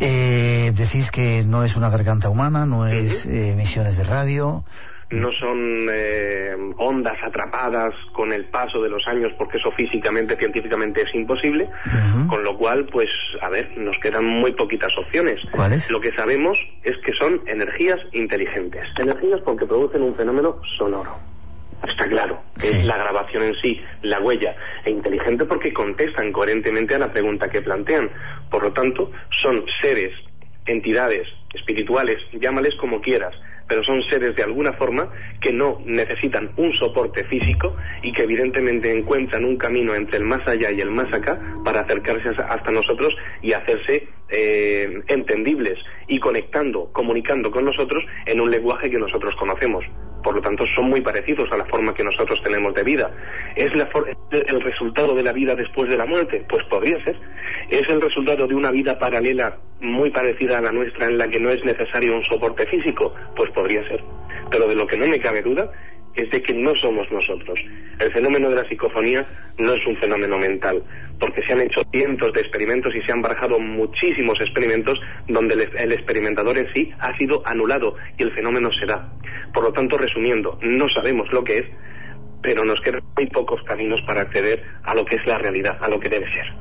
B: Eh, decís que no es una garganta humana, no es eh, emisiones de radio.
D: No son eh, ondas atrapadas con el paso de los años, porque eso físicamente, científicamente es imposible, uh-huh. Con lo cual, pues, a ver, nos quedan muy poquitas opciones.
B: ¿Cuáles?
D: Lo que sabemos es que son energías inteligentes. Energías porque producen un fenómeno sonoro. Está claro, sí. Es la grabación en sí, la huella, e inteligente porque contestan coherentemente a la pregunta que plantean. Por lo tanto, son seres, entidades espirituales, llámales como quieras, pero son seres de alguna forma que no necesitan un soporte físico y que evidentemente encuentran un camino entre el más allá y el más acá para acercarse hasta nosotros y hacerse eh, entendibles y conectando, comunicando con nosotros en un lenguaje que nosotros conocemos. Por lo tanto, son muy parecidos a la forma que nosotros tenemos de vida. ¿Es la for- el resultado de la vida después de la muerte? Pues podría ser. ¿Es el resultado de una vida paralela muy parecida a la nuestra en la que no es necesario un soporte físico? Pues podría ser. Pero de lo que no me cabe duda es de que no somos nosotros. El fenómeno de la psicofonía no es un fenómeno mental, porque se han hecho cientos de experimentos y se han barajado muchísimos experimentos donde el, el experimentador en sí ha sido anulado y el fenómeno se da. Por lo tanto, resumiendo, no sabemos lo que es, pero nos quedan muy pocos caminos para acceder a lo que es la realidad, a lo que debe ser.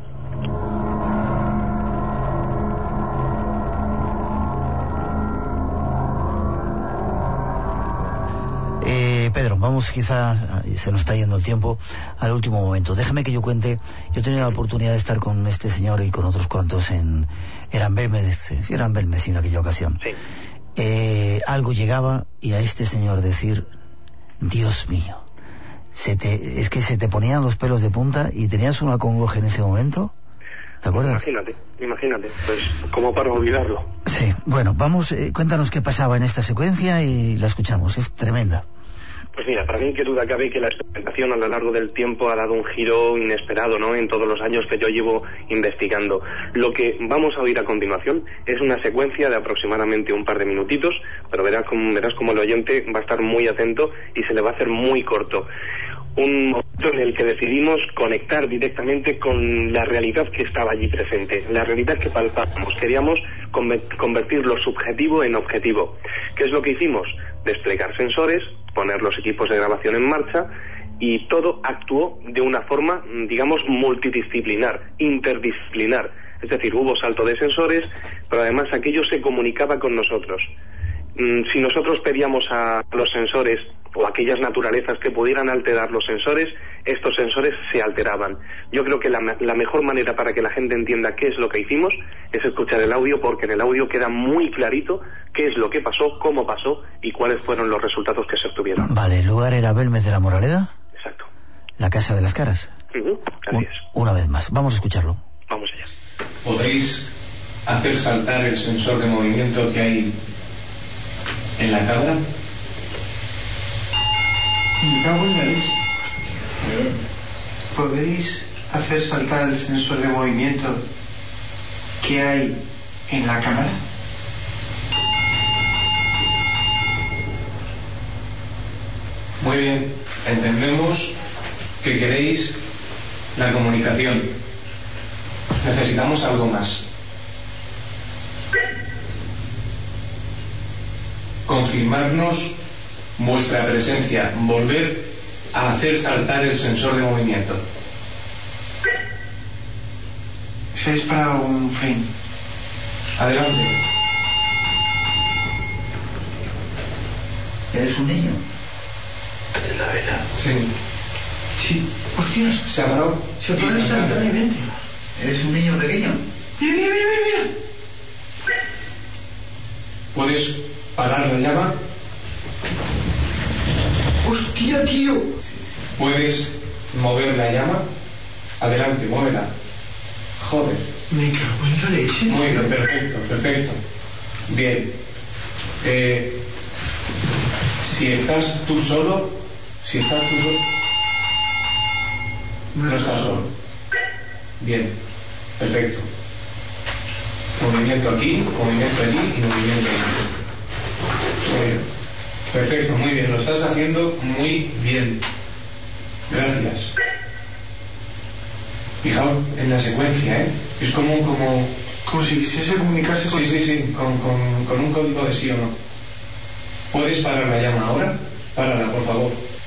B: Eh, Pedro, vamos quizá, se nos está yendo el tiempo, al último momento. Déjame que yo cuente, yo he tenido la oportunidad de estar con este señor y con otros cuantos en Eranbelmes, Eranbelmes en aquella ocasión.
D: Sí.
B: Eh, algo llegaba y a este señor decir, Dios mío, se te, es que se te ponían los pelos de punta y tenías una congoja en ese momento. ¿Te acuerdas?
D: Imagínate, imagínate, pues como para olvidarlo.
B: Sí, bueno, vamos, eh, cuéntanos qué pasaba en esta secuencia y la escuchamos, es tremenda.
D: Pues mira, para mí qué duda cabe que la experimentación a lo largo del tiempo ha dado un giro inesperado, ¿no?, en todos los años que yo llevo investigando. Lo que vamos a oír a continuación es una secuencia de aproximadamente un par de minutitos, pero verás como, verás como el oyente va a estar muy atento y se le va a hacer muy corto. Un momento en el que decidimos conectar directamente con la realidad que estaba allí presente, la realidad que palpábamos. Queríamos convertir lo subjetivo en objetivo. ¿Qué es lo que hicimos? Desplegar sensores, poner los equipos de grabación en marcha, y todo actuó de una forma, digamos, multidisciplinar, interdisciplinar. Es decir, hubo salto de sensores, pero además aquello se comunicaba con nosotros. Si nosotros pedíamos a los sensores o aquellas naturalezas que pudieran alterar los sensores, estos sensores se alteraban. Yo creo que la, la mejor manera para que la gente entienda qué es lo que hicimos es escuchar el audio, porque en el audio queda muy clarito qué es lo que pasó, cómo pasó y cuáles fueron los resultados que se obtuvieron.
B: Vale, ¿el lugar era Belmes de la Moraleda?
D: Exacto.
B: La Casa de las Caras.
D: Uh-huh, así
B: Un,
D: es.
B: Una vez más, vamos a escucharlo.
D: Vamos allá.
F: ¿Podéis hacer saltar el sensor de movimiento que hay en la cabra?
H: Me cago en la leche. ¿Podéis hacer saltar el sensor de movimiento que hay en la cámara?
F: Muy bien, entendemos que queréis la comunicación. Necesitamos algo más. Confirmarnos vuestra presencia. Volver a hacer saltar el sensor de movimiento.
H: Se ha disparado un frame.
F: Adelante.
B: ¿Eres un niño?
G: De la vela.
F: Sí.
H: Sí. Hostias.
F: Se ha parado.
H: Se paró instantáneamente.
B: ¿Eres un niño pequeño?
H: Mira, mira, mira, mira.
F: ¿Puedes parar la llama?
H: Hostia, tío.
F: ¿Puedes mover la llama? Adelante, muévela. Joder.
H: Me cago en la leche.
F: Muy bien, perfecto, perfecto. Bien. Eh, si estás tú solo, si estás tú solo, no estás solo. Bien, perfecto. Movimiento aquí, movimiento allí y movimiento allí. Muy bien. Perfecto, muy bien, lo estás haciendo muy bien. Gracias. Fijaos en la secuencia, ¿eh? Es como, como...
H: Como si quisiese comunicarse con...
F: Sí, sí, sí, con, con, con un código de sí o no. ¿Puedes parar la llama ahora? Párala, por favor.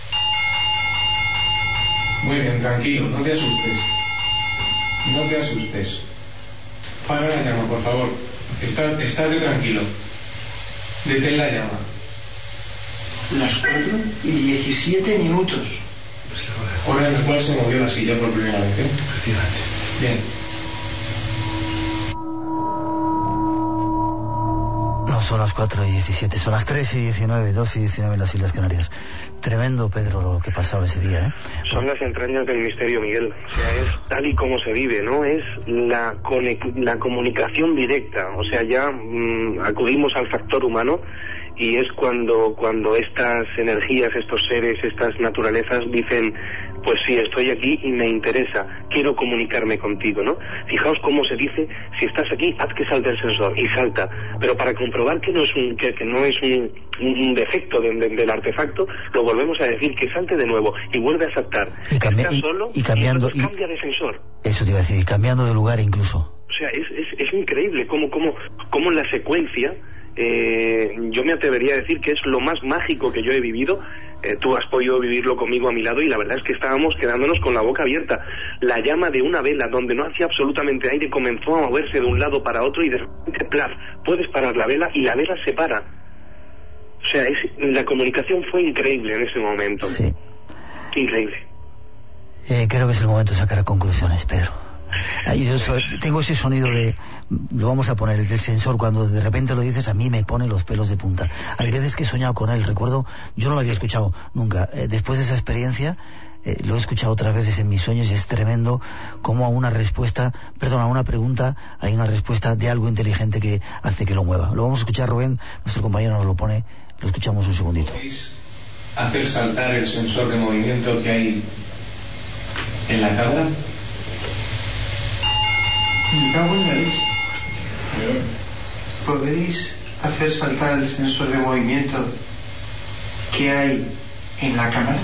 F: Muy bien, tranquilo, no te asustes. No te asustes. Para la llama, por favor. Está, estate tranquilo. Detén la llama.
H: Las cuatro y diecisiete minutos.
F: Hora en la cual se movió la silla por primera vez, ¿eh?
G: Efectivamente.
F: Bien.
B: No son las cuatro y diecisiete, son las tres y diecinueve, dos y diecinueve en las Islas Canarias. Tremendo, Pedro, lo que pasaba ese día, ¿eh?
D: Son las entrañas del misterio, Miguel. O sea, es tal y como se vive, ¿no? Es la, la comunicación directa. O sea, ya mmm, acudimos al factor humano y es cuando, cuando estas energías, estos seres, estas naturalezas dicen, pues sí, estoy aquí y me interesa, quiero comunicarme contigo, ¿no? Fijaos cómo se dice, si estás aquí, haz que salte el sensor, y salta. Pero para comprobar que no es un, que, que no es un, un defecto de, de, del artefacto, lo volvemos a decir, que salte de nuevo y vuelve a saltar.
B: Y, cambia, y,
D: solo,
B: y cambiando...
D: y cambia de sensor.
B: Eso te iba a decir, cambiando de lugar incluso.
D: O sea, es, es, es increíble cómo, cómo, cómo la secuencia... Eh, yo me atrevería a decir que es lo más mágico que yo he vivido. Eh, tú has podido vivirlo conmigo a mi lado y la verdad es que estábamos quedándonos con la boca abierta. La llama de una vela donde no hacía absolutamente aire comenzó a moverse de un lado para otro y de repente, plaf, puedes parar la vela y la vela se para. O sea, es, la comunicación fue increíble en ese momento.
B: Sí.
D: Increíble.
B: Eh, creo que es el momento de sacar conclusiones, Pedro. Yo so, tengo ese sonido de, lo vamos a poner, del sensor, cuando de repente lo dices, a mí me pone los pelos de punta. Hay veces que he soñado con él, recuerdo, yo no lo había escuchado nunca. Eh, después de esa experiencia, eh, lo he escuchado otras veces en mis sueños y es tremendo como a una respuesta, perdón, a una pregunta, hay una respuesta de algo inteligente que hace que lo mueva. Lo vamos a escuchar, Rubén, nuestro compañero nos lo pone, lo escuchamos un segundito.
F: ¿Podéis hacer saltar el sensor de movimiento que hay en la tabla?
H: Me cago en la leche. ¿Podéis hacer saltar el sensor de movimiento que hay en la cámara?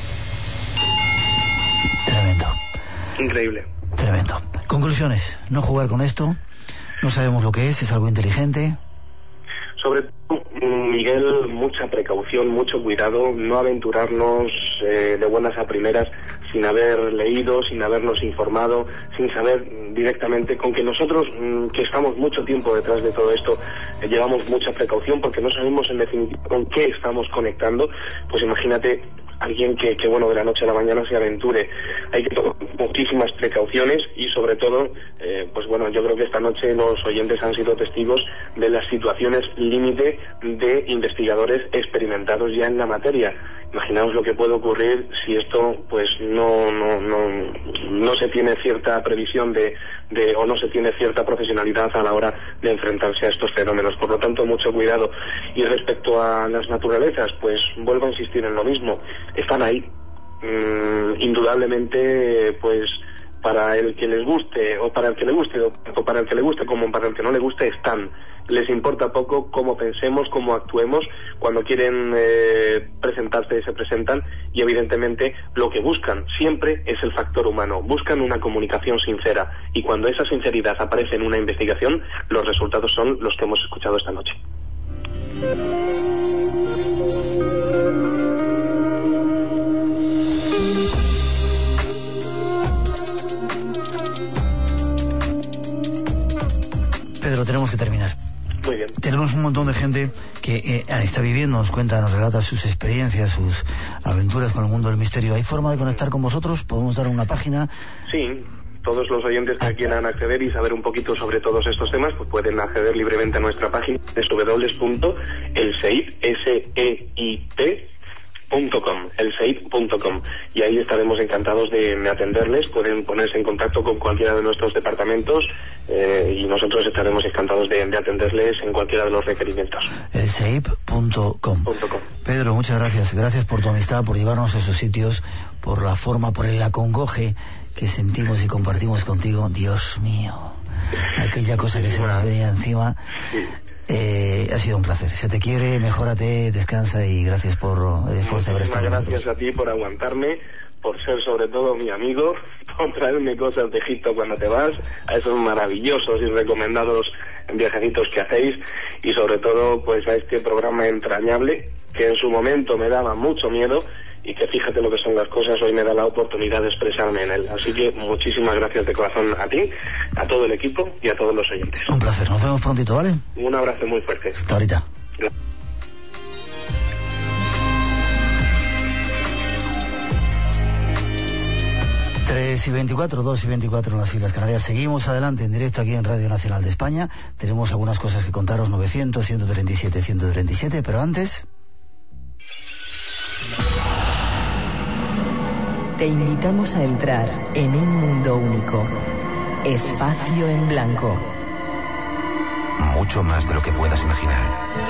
B: Tremendo.
D: Increíble.
B: Tremendo. Conclusiones. No jugar con esto. No sabemos lo que es. Es algo inteligente.
D: Sobre todo, Miguel, mucha precaución, mucho cuidado, no aventurarnos eh, de buenas a primeras sin haber leído, sin habernos informado, sin saber directamente, con que nosotros, mmm, que estamos mucho tiempo detrás de todo esto, eh, llevamos mucha precaución porque no sabemos en definitiva con qué estamos conectando. Pues imagínate alguien que, que bueno, de la noche a la mañana se aventure. Hay que tomar muchísimas precauciones y sobre todo, eh, pues bueno, yo creo que esta noche los oyentes han sido testigos de las situaciones límite de investigadores experimentados ya en la materia. Imaginaos lo que puede ocurrir si esto pues no no no no se tiene cierta previsión de, de o no se tiene cierta profesionalidad a la hora de enfrentarse a estos fenómenos. Por lo tanto, mucho cuidado. Y respecto a las naturalezas, pues vuelvo a insistir en lo mismo. Están ahí. Mm, indudablemente, pues para el que les guste, o para el que le guste, o, o para el que le guste como para el que no le guste, están. Les importa poco cómo pensemos, cómo actuemos. Cuando quieren eh, presentarse, se presentan, y evidentemente lo que buscan siempre es el factor humano. Buscan una comunicación sincera, y cuando esa sinceridad aparece en una investigación, los resultados son los que hemos escuchado esta noche.
B: Pedro, tenemos que terminar.
D: Muy bien.
B: Tenemos un montón de gente que eh, está viviendo, nos cuenta, nos relata sus experiencias, sus aventuras con el mundo del misterio. ¿Hay forma de conectar con vosotros? ¿Podemos dar una página?
D: Sí. Todos los oyentes que quieran acceder y saber un poquito sobre todos estos temas, pues pueden acceder libremente a nuestra página de doble u doble u doble u punto el seip punto com, el seip punto com, y ahí estaremos encantados de, de atenderles. Pueden ponerse en contacto con cualquiera de nuestros departamentos eh, y nosotros estaremos encantados de, de atenderles en cualquiera de los requerimientos.
B: el seip punto com. Pedro, muchas gracias. Gracias por tu amistad, por llevarnos a esos sitios, por la forma, por el acongoje que sentimos y compartimos contigo. Dios mío, aquella cosa que se nos venía encima. Eh, ha sido un placer. Se te quiere, mejórate, descansa, y gracias por el esfuerzo de haber estado con nosotros.
D: Gracias a ti por aguantarme, por ser sobre todo mi amigo, por traerme cosas de Egipto cuando te vas, a esos maravillosos y recomendados viajecitos que hacéis, y sobre todo pues a este programa entrañable que en su momento me daba mucho miedo, y que fíjate lo que son las cosas, hoy me da la oportunidad de expresarme en él. Así que muchísimas gracias de corazón a ti, a todo el equipo y a todos los oyentes.
B: Un placer, nos vemos prontito, ¿vale?
D: Un abrazo muy fuerte.
B: Hasta ahorita.
D: Gracias.
B: tres y veinticuatro, dos y veinticuatro en las Islas Canarias. Seguimos adelante en directo aquí en Radio Nacional de España. Tenemos algunas cosas que contaros, novecientos, ciento treinta y siete, ciento treinta y siete, pero antes...
C: Te invitamos a entrar en un mundo único. Espacio en Blanco.
A: Mucho más de lo que puedas imaginar.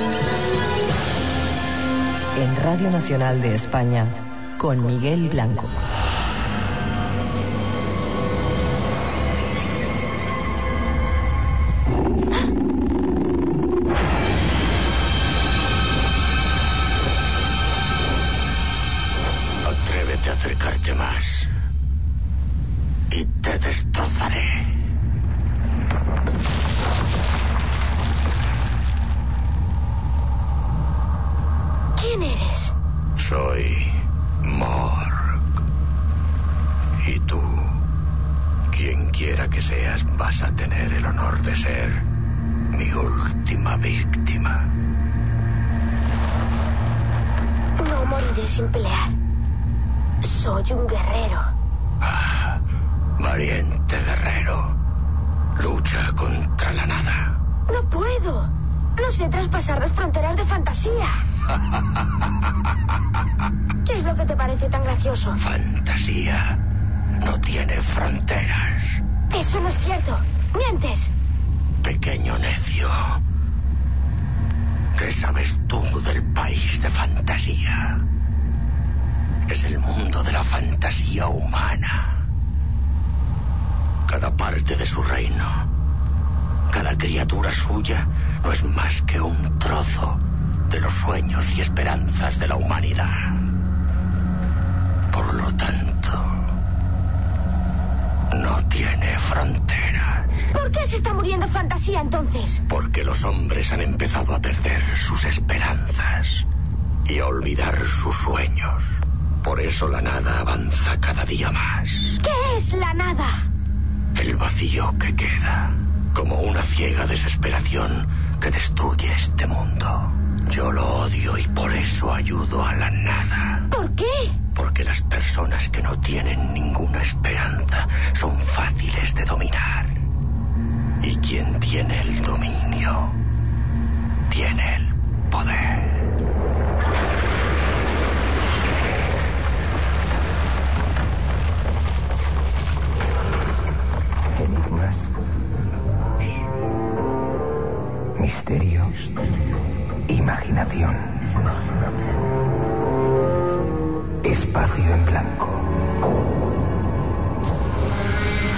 C: En Radio Nacional de España, con Miguel Blanco.
A: Atrévete a acercarte más y te destrozaré.
I: ¿Quién eres?
A: Soy Morg. Y tú, quien quiera que seas, vas a tener el honor de ser mi última víctima.
I: No moriré sin pelear. Soy un guerrero.
A: Ah, valiente guerrero. Lucha contra la nada.
I: No puedo. No sé traspasar las fronteras de fantasía. ¿Qué es lo que te parece tan gracioso?
A: Fantasía no tiene fronteras.
I: Eso no es cierto. Mientes.
A: Pequeño necio. ¿Qué sabes tú del país de fantasía? Es el mundo de la fantasía humana. Cada parte de su reino, cada criatura suya, no es más que un trozo de los sueños y esperanzas de la humanidad. Por lo tanto, no tiene fronteras.
I: ¿Por qué se está muriendo fantasía entonces?
A: Porque los hombres han empezado a perder sus esperanzas y a olvidar sus sueños. Por eso la nada avanza cada día más.
I: ¿Qué es la nada?
A: El vacío que queda, como una ciega desesperación que destruye este mundo. Yo lo odio y por eso ayudo a la nada.
I: ¿Por qué?
A: Porque las personas que no tienen ninguna esperanza son fáciles de dominar. Y quien tiene el dominio, tiene el poder.
J: Enigmas, misterio, imaginación, espacio en blanco.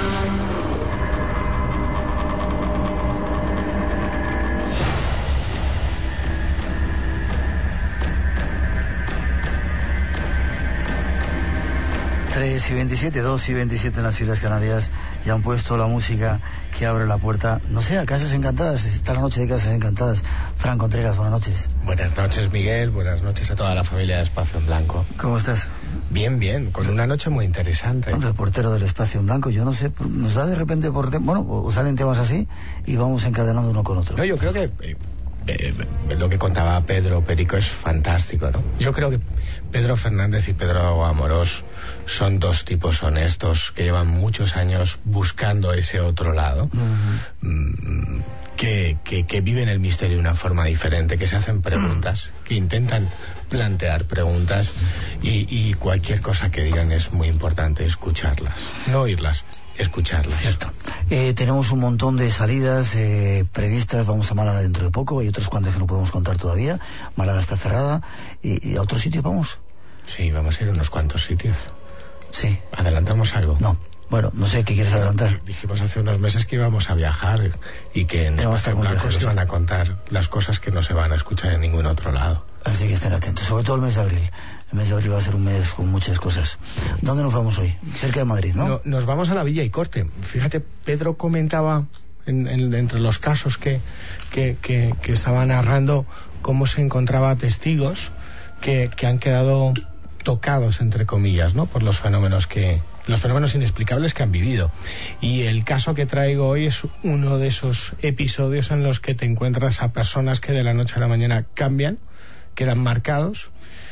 B: tres y veintisiete, dos y veintisiete en las Islas Canarias. Ya han puesto la música que abre la puerta, no sé, a Casas Encantadas. Está la noche de Casas Encantadas. Fran Contreras, buenas noches.
K: Buenas noches, Miguel. Buenas noches a toda la familia de Espacio en Blanco.
B: ¿Cómo estás?
K: Bien, bien, con una noche muy interesante.
B: Un reportero del Espacio en Blanco, yo no sé, nos da de repente por... Te- bueno, o salen temas así y vamos encadenando uno con otro.
K: No, yo creo que eh, eh, lo que contaba Pedro Perico es fantástico, ¿no? Yo creo que Pedro Fernández y Pedro Amorós son dos tipos honestos que llevan muchos años buscando ese otro lado, uh-huh. mm, que, que, que viven el misterio de una forma diferente, que se hacen preguntas, que intentan plantear preguntas y, y cualquier cosa que digan es muy importante escucharlas, no oírlas, escucharlas.
B: Cierto. Eh, tenemos un montón de salidas eh, previstas. Vamos a Málaga dentro de poco. Hay otras cuantas que no podemos contar todavía. Málaga está cerrada. ¿Y, y a otros sitios vamos?
K: Sí, vamos a ir a unos cuantos sitios.
B: Sí.
K: ¿Adelantamos algo?
B: No. Bueno, no sé, ¿qué quieres adelantar?
K: Dijimos hace unos meses que íbamos a viajar y que en Espacio Blanco se van a contar las cosas que no se van a escuchar en ningún otro lado.
B: Así que estén atentos, sobre todo el mes de abril. El mes de abril va a ser un mes con muchas cosas. ¿Dónde nos vamos hoy? Cerca de Madrid, ¿no?
K: no nos vamos a la Villa y Corte. Fíjate, Pedro comentaba en, en, entre los casos que, que, que, que estaba narrando cómo se encontraba testigos que, que han quedado tocados, entre comillas, ¿no? Por los fenómenos que los fenómenos inexplicables que han vivido. Y el caso que traigo hoy es uno de esos episodios en los que te encuentras a personas que de la noche a la mañana cambian, quedan marcados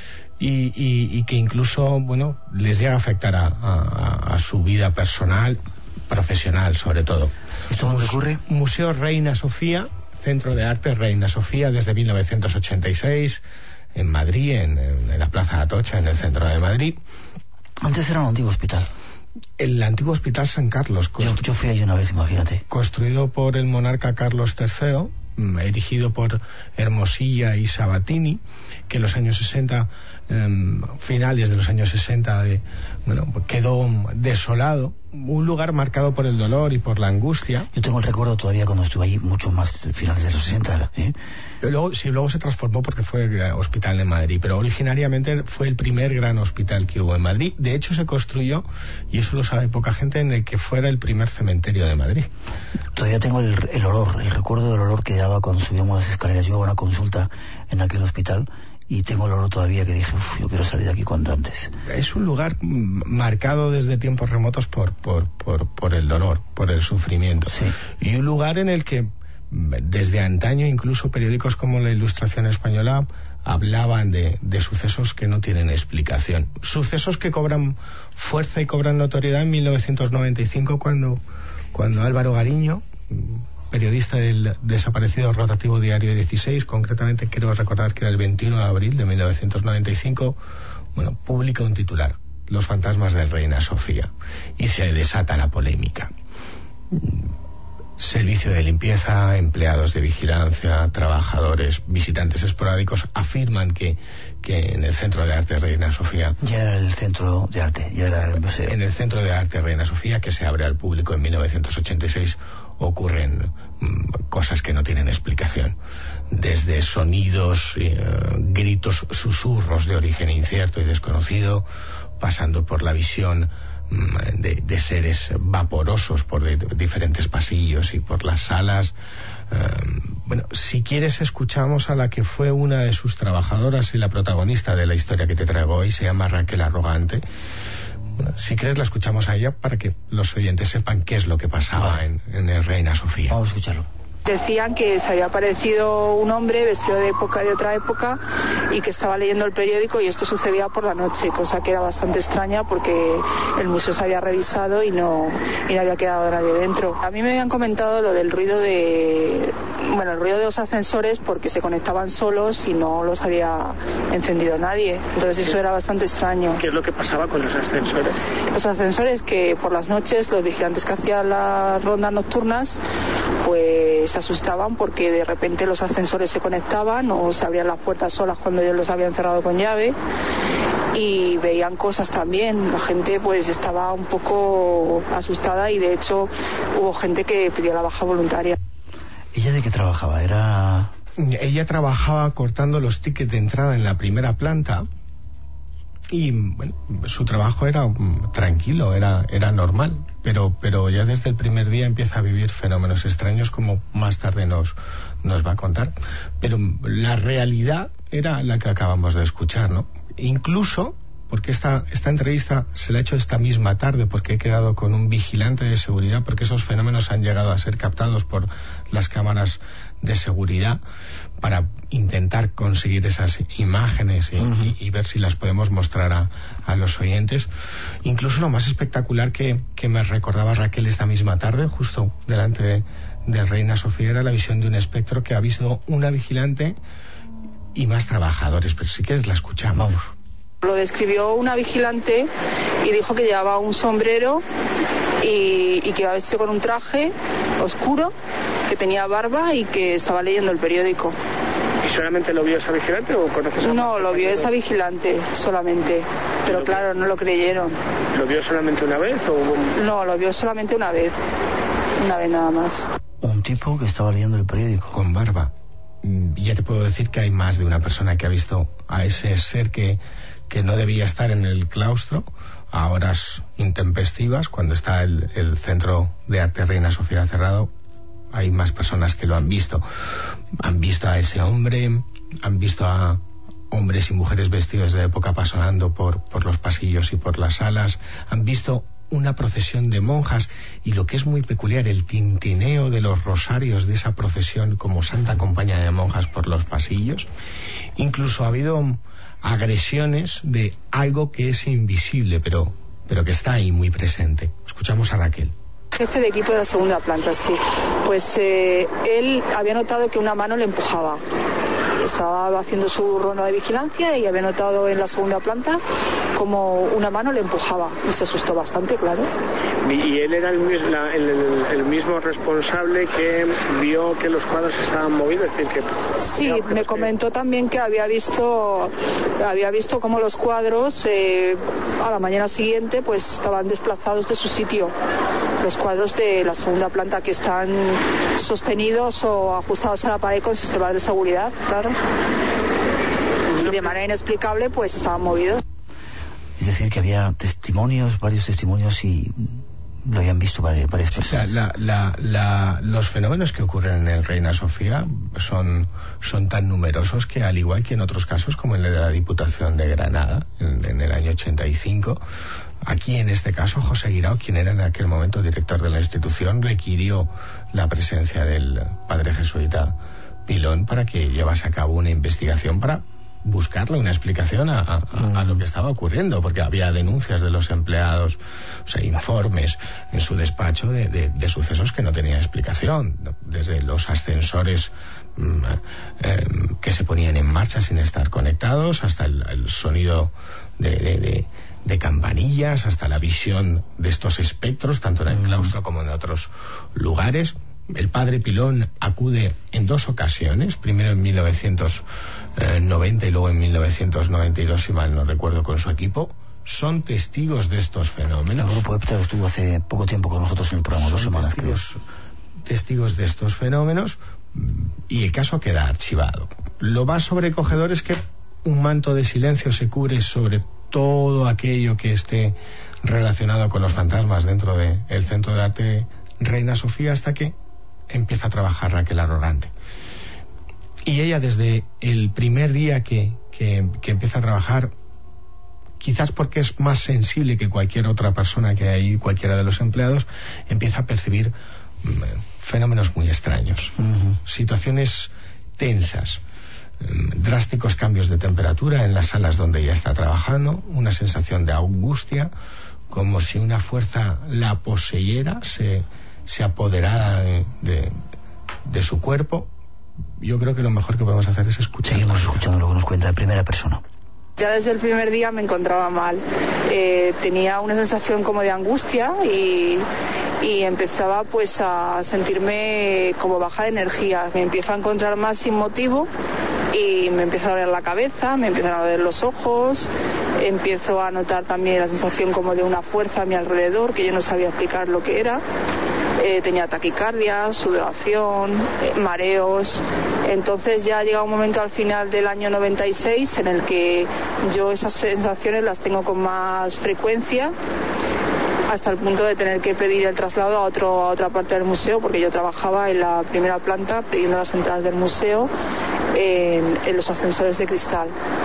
K: y, y, y que incluso, bueno, les llega a afectar a, a, a su vida personal, profesional sobre todo.
B: ¿Esto dónde ocurre?
K: Museo Reina Sofía, Centro de Arte Reina Sofía, desde mil novecientos ochenta y seis, en Madrid, en, en la Plaza Atocha, en el centro de Madrid.
B: Antes era un antiguo hospital.
K: El antiguo Hospital San Carlos.
B: Yo, yo fui ahí una vez, imagínate.
K: Construido por el monarca Carlos tercero, erigido por Hermosilla y Sabatini, que en los años sesenta, eh, finales de los años sesenta, de, bueno, quedó desolado. Un lugar marcado por el dolor y por la angustia.
B: Yo tengo el recuerdo todavía cuando estuve allí, mucho más finales de los sesenta. ¿eh?
K: Luego, sí, luego se transformó porque fue el hospital de Madrid, pero originariamente fue el primer gran hospital que hubo en Madrid. De hecho, se construyó, y eso lo sabe poca gente, en el que fuera el primer cementerio de Madrid.
B: Todavía tengo el, el olor, el recuerdo del olor que daba cuando subíamos las escaleras. Yo iba a una consulta en aquel hospital y tengo el olor todavía que dije, uff, yo quiero salir de aquí cuanto antes.
K: Es un lugar marcado desde tiempos remotos por, por, por, por el dolor, por el sufrimiento.
B: Sí.
K: Y un lugar en el que desde antaño incluso periódicos como La Ilustración Española hablaban de, de sucesos que no tienen explicación. Sucesos que cobran fuerza y cobran notoriedad en mil novecientos noventa y cinco cuando, cuando Álvaro Gariño, periodista del desaparecido rotativo Diario dieciséis, concretamente quiero recordar que era el veintiuno de abril de mil novecientos noventa y cinco, bueno, publica un titular, Los fantasmas de Reina Sofía, y se desata la polémica. Servicio de limpieza, empleados de vigilancia, trabajadores, visitantes esporádicos afirman que, que en el Centro de Arte Reina Sofía...
B: Ya era el Centro de Arte, ya era el museo.
K: En el Centro de Arte Reina Sofía, que se abre al público en mil novecientos ochenta y seis, ocurren mmm, cosas que no tienen explicación. Desde sonidos, eh, gritos, susurros de origen incierto y desconocido, pasando por la visión De, de seres vaporosos por de, de diferentes pasillos y por las salas. Um, bueno, si quieres escuchamos a la que fue una de sus trabajadoras y la protagonista de la historia que te traigo hoy, se llama Raquel Arrogante. Bueno, si quieres la escuchamos a ella para que los oyentes sepan qué es lo que pasaba vale. en, en el Reina Sofía.
B: Vamos a escucharlo.
L: Decían que se había aparecido un hombre vestido de época de otra época y que estaba leyendo el periódico, y esto sucedía por la noche, cosa que era bastante extraña porque el museo se había revisado y no, y no había quedado nadie dentro. A mí me habían comentado lo del ruido de bueno, el ruido de los ascensores porque se conectaban solos y no los había encendido nadie. Entonces eso era bastante extraño.
M: ¿Qué es lo que pasaba con los ascensores?
L: Los ascensores que por las noches los vigilantes que hacían las rondas nocturnas pues se asustaban porque de repente los ascensores se conectaban o se abrían las puertas solas cuando ellos los habían cerrado con llave, y veían cosas también. La gente pues estaba un poco asustada y de hecho hubo gente que pidió la baja voluntaria.
B: ¿Ella de qué trabajaba? Era...
K: Ella trabajaba cortando los tickets de entrada en la primera planta y bueno, su trabajo era um, tranquilo, era, era normal, pero, pero ya desde el primer día empieza a vivir fenómenos extraños, como más tarde nos, nos va a contar. Pero la realidad era la que acabamos de escuchar, ¿no? Incluso, porque esta, esta entrevista se la he hecho esta misma tarde, porque he quedado con un vigilante de seguridad, porque esos fenómenos han llegado a ser captados por las cámaras de seguridad, para intentar conseguir esas imágenes y, uh-huh. y, y ver si las podemos mostrar a, a los oyentes. Incluso lo más espectacular que, que me recordaba Raquel esta misma tarde, justo delante de, de Reina Sofía, era la visión de un espectro que ha visto una vigilante y más trabajadores. Pero si quieres la escuchamos.
L: Lo describió una vigilante y dijo que llevaba un sombrero y, y que iba vestido con un traje oscuro, que tenía barba y que estaba leyendo el periódico.
M: ¿Y solamente lo vio esa vigilante o conoces a
L: No, lo vio esa vigilante solamente, pero claro, no lo creyeron.
M: ¿Lo vio solamente una vez o hubo un...
L: No, lo vio solamente una vez, una vez nada más.
B: Un tipo que estaba leyendo el periódico.
K: Con barba. Ya te puedo decir que hay más de una persona que ha visto a ese ser que, que no debía estar en el claustro a horas intempestivas, cuando está el, el Centro de Arte Reina Sofía cerrado. Hay más personas que lo han visto. Han visto a ese hombre, han visto a hombres y mujeres vestidos de época pasando por, por los pasillos y por las salas. Han visto una procesión de monjas, y lo que es muy peculiar, el tintineo de los rosarios de esa procesión como santa compañía de monjas por los pasillos. Incluso ha habido agresiones de algo que es invisible, pero, pero que está ahí muy presente. Escuchamos a Raquel.
L: Jefe de equipo de la segunda planta, sí. Pues eh, él había notado que una mano le empujaba. Estaba haciendo su ronda de vigilancia y había notado en la segunda planta como una mano le empujaba y se asustó bastante, claro.
M: ¿Y él era el, mis, la, el, el, el mismo responsable que vio que los cuadros estaban movidos? Es decir, que
L: sí, me comentó que... también que había visto había visto cómo los cuadros eh, a la mañana siguiente pues estaban desplazados de su sitio. Los cuadros de la segunda planta, que están sostenidos o ajustados a la pared con sistemas de seguridad, claro. Y de manera inexplicable pues estaban movidos.
B: Es decir, que había testimonios, varios testimonios, y lo habían visto varias, varias personas.
K: O sea, la, la, la, los fenómenos que ocurren en el Reina Sofía son, son tan numerosos que, al igual que en otros casos, como en el de la Diputación de Granada, en, en el año ochenta y cinco, aquí en este caso José Guirao, quien era en aquel momento director de la institución, requirió la presencia del padre jesuita Pilón para que llevase a cabo una investigación para buscarle una explicación a, a, a lo que estaba ocurriendo, porque había denuncias de los empleados, o sea, informes en su despacho de, de, de sucesos que no tenían explicación, desde los ascensores mm, eh, que se ponían en marcha sin estar conectados, hasta el, el sonido de, de, de, de campanillas, hasta la visión de estos espectros, tanto en el claustro como en otros lugares. El padre Pilón acude en dos ocasiones, primero en mil novecientos noventa y luego en mil novecientos noventa y dos, si mal no recuerdo, con su equipo. Son testigos de estos fenómenos.
B: El grupo EPTA estuvo hace poco tiempo con nosotros en el programa, dos semanas.
K: Testigos, testigos de estos fenómenos, y el caso queda archivado. Lo más sobrecogedor es que un manto de silencio se cubre sobre todo aquello que esté relacionado con los fantasmas dentro del Centro de Arte Reina Sofía, hasta que empieza a trabajar Raquel Arrogante. Y ella, desde el primer día que, que, que empieza a trabajar, quizás porque es más sensible que cualquier otra persona que hay, cualquiera de los empleados, empieza a percibir mmm, fenómenos muy extraños, uh-huh. situaciones tensas, mmm, drásticos cambios de temperatura en las salas donde ella está trabajando, una sensación de angustia, como si una fuerza la poseyera, se, se apoderara de, de, de su cuerpo. Yo creo que lo mejor que podemos hacer es escuchar.
B: Seguimos escuchando lo que nos cuenta de primera persona.
L: Ya desde el primer día me encontraba mal. Eh, tenía una sensación como de angustia y, y empezaba pues a sentirme como baja de energía. Me empiezo a encontrar más sin motivo y me empieza a doler la cabeza, me empiezan a doler los ojos, empiezo a notar también la sensación como de una fuerza a mi alrededor que yo no sabía explicar lo que era. eh, tenía taquicardia, sudoración, eh, mareos. Entonces ya llega un momento al final del año noventa y seis en el que yo esas sensaciones las tengo con más frecuencia, hasta el punto de tener que pedir el traslado a, otro, a otra parte del museo, porque yo trabajaba en la primera planta pidiendo las entradas del museo en, en los ascensores de cristal.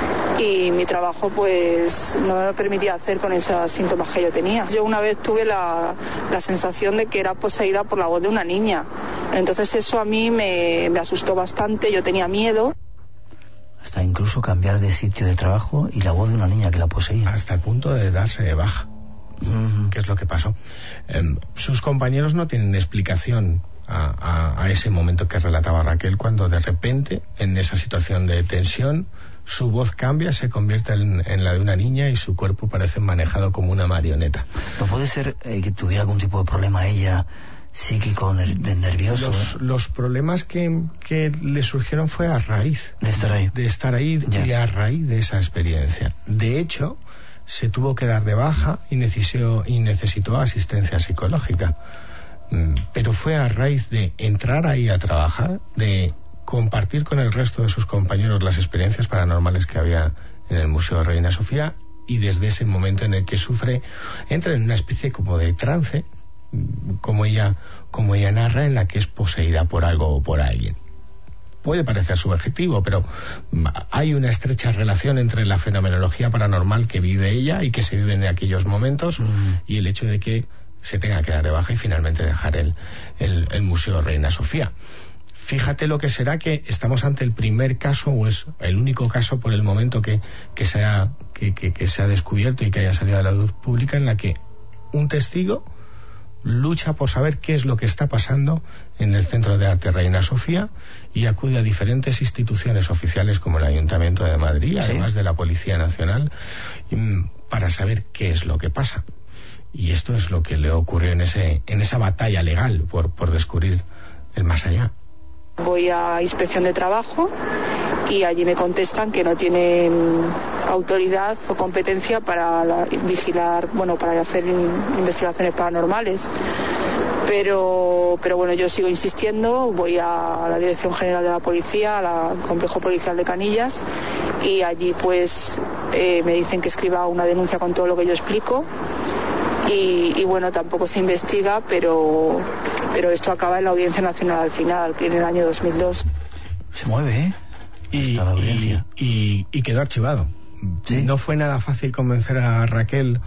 L: Y mi trabajo pues no me permitía hacer con esos síntomas que yo tenía. Yo una vez tuve la, la sensación de que era poseída por la voz de una niña. Entonces eso a mí me, me asustó bastante, yo tenía miedo.
B: Hasta incluso cambiar de sitio de trabajo y la voz de una niña que la poseía.
K: Hasta el punto de darse de baja. Uh-huh. ¿Qué es lo que pasó? Eh, sus compañeros no tienen explicación a, a, a ese momento que relataba Raquel, cuando de repente, en esa situación de tensión, su voz cambia, se convierte en, en la de una niña y su cuerpo parece manejado como una marioneta.
B: ¿No puede ser eh, que tuviera algún tipo de problema ella, psíquico, ner- de nervioso?
K: Los, los problemas que, que le surgieron fue a raíz
B: de estar ahí,
K: de estar ahí y a raíz de esa experiencia. De hecho, se tuvo que dar de baja y necesitó, y necesitó asistencia psicológica. Pero fue a raíz de entrar ahí a trabajar, de compartir con el resto de sus compañeros las experiencias paranormales que había en el Museo Reina Sofía, y desde ese momento en el que sufre, entra en una especie como de trance, como ella, como ella narra, en la que es poseída por algo o por alguien. Puede parecer subjetivo, pero hay una estrecha relación entre la fenomenología paranormal que vive ella y que se vive en aquellos momentos, mm. y el hecho de que se tenga que dar de baja y finalmente dejar el, el, el Museo Reina Sofía. Fíjate lo que será que estamos ante el primer caso, o es el único caso por el momento que, que, se, ha, que, que, que se ha descubierto y que haya salido a la luz pública, en la que un testigo lucha por saber qué es lo que está pasando en el Centro de Arte Reina Sofía y acude a diferentes instituciones oficiales como el Ayuntamiento de Madrid, ¿sí?, además de la Policía Nacional, para saber qué es lo que pasa. Y esto es lo que le ocurrió en ese en esa batalla legal por, por descubrir el más allá.
L: Voy a inspección de trabajo y allí me contestan que no tienen autoridad o competencia para la, vigilar, bueno, para hacer in, investigaciones paranormales. Pero, pero bueno, yo sigo insistiendo, voy a la Dirección General de la Policía, al Complejo Policial de Canillas, y allí pues eh, me dicen que escriba una denuncia con todo lo que yo explico. Y, y bueno, tampoco se investiga, pero pero esto acaba en la Audiencia Nacional al final, en el año dos mil dos.
B: Se mueve, ¿eh?
K: Y, la audiencia. Y, y, y quedó archivado. ¿Sí? No fue nada fácil convencer a Raquel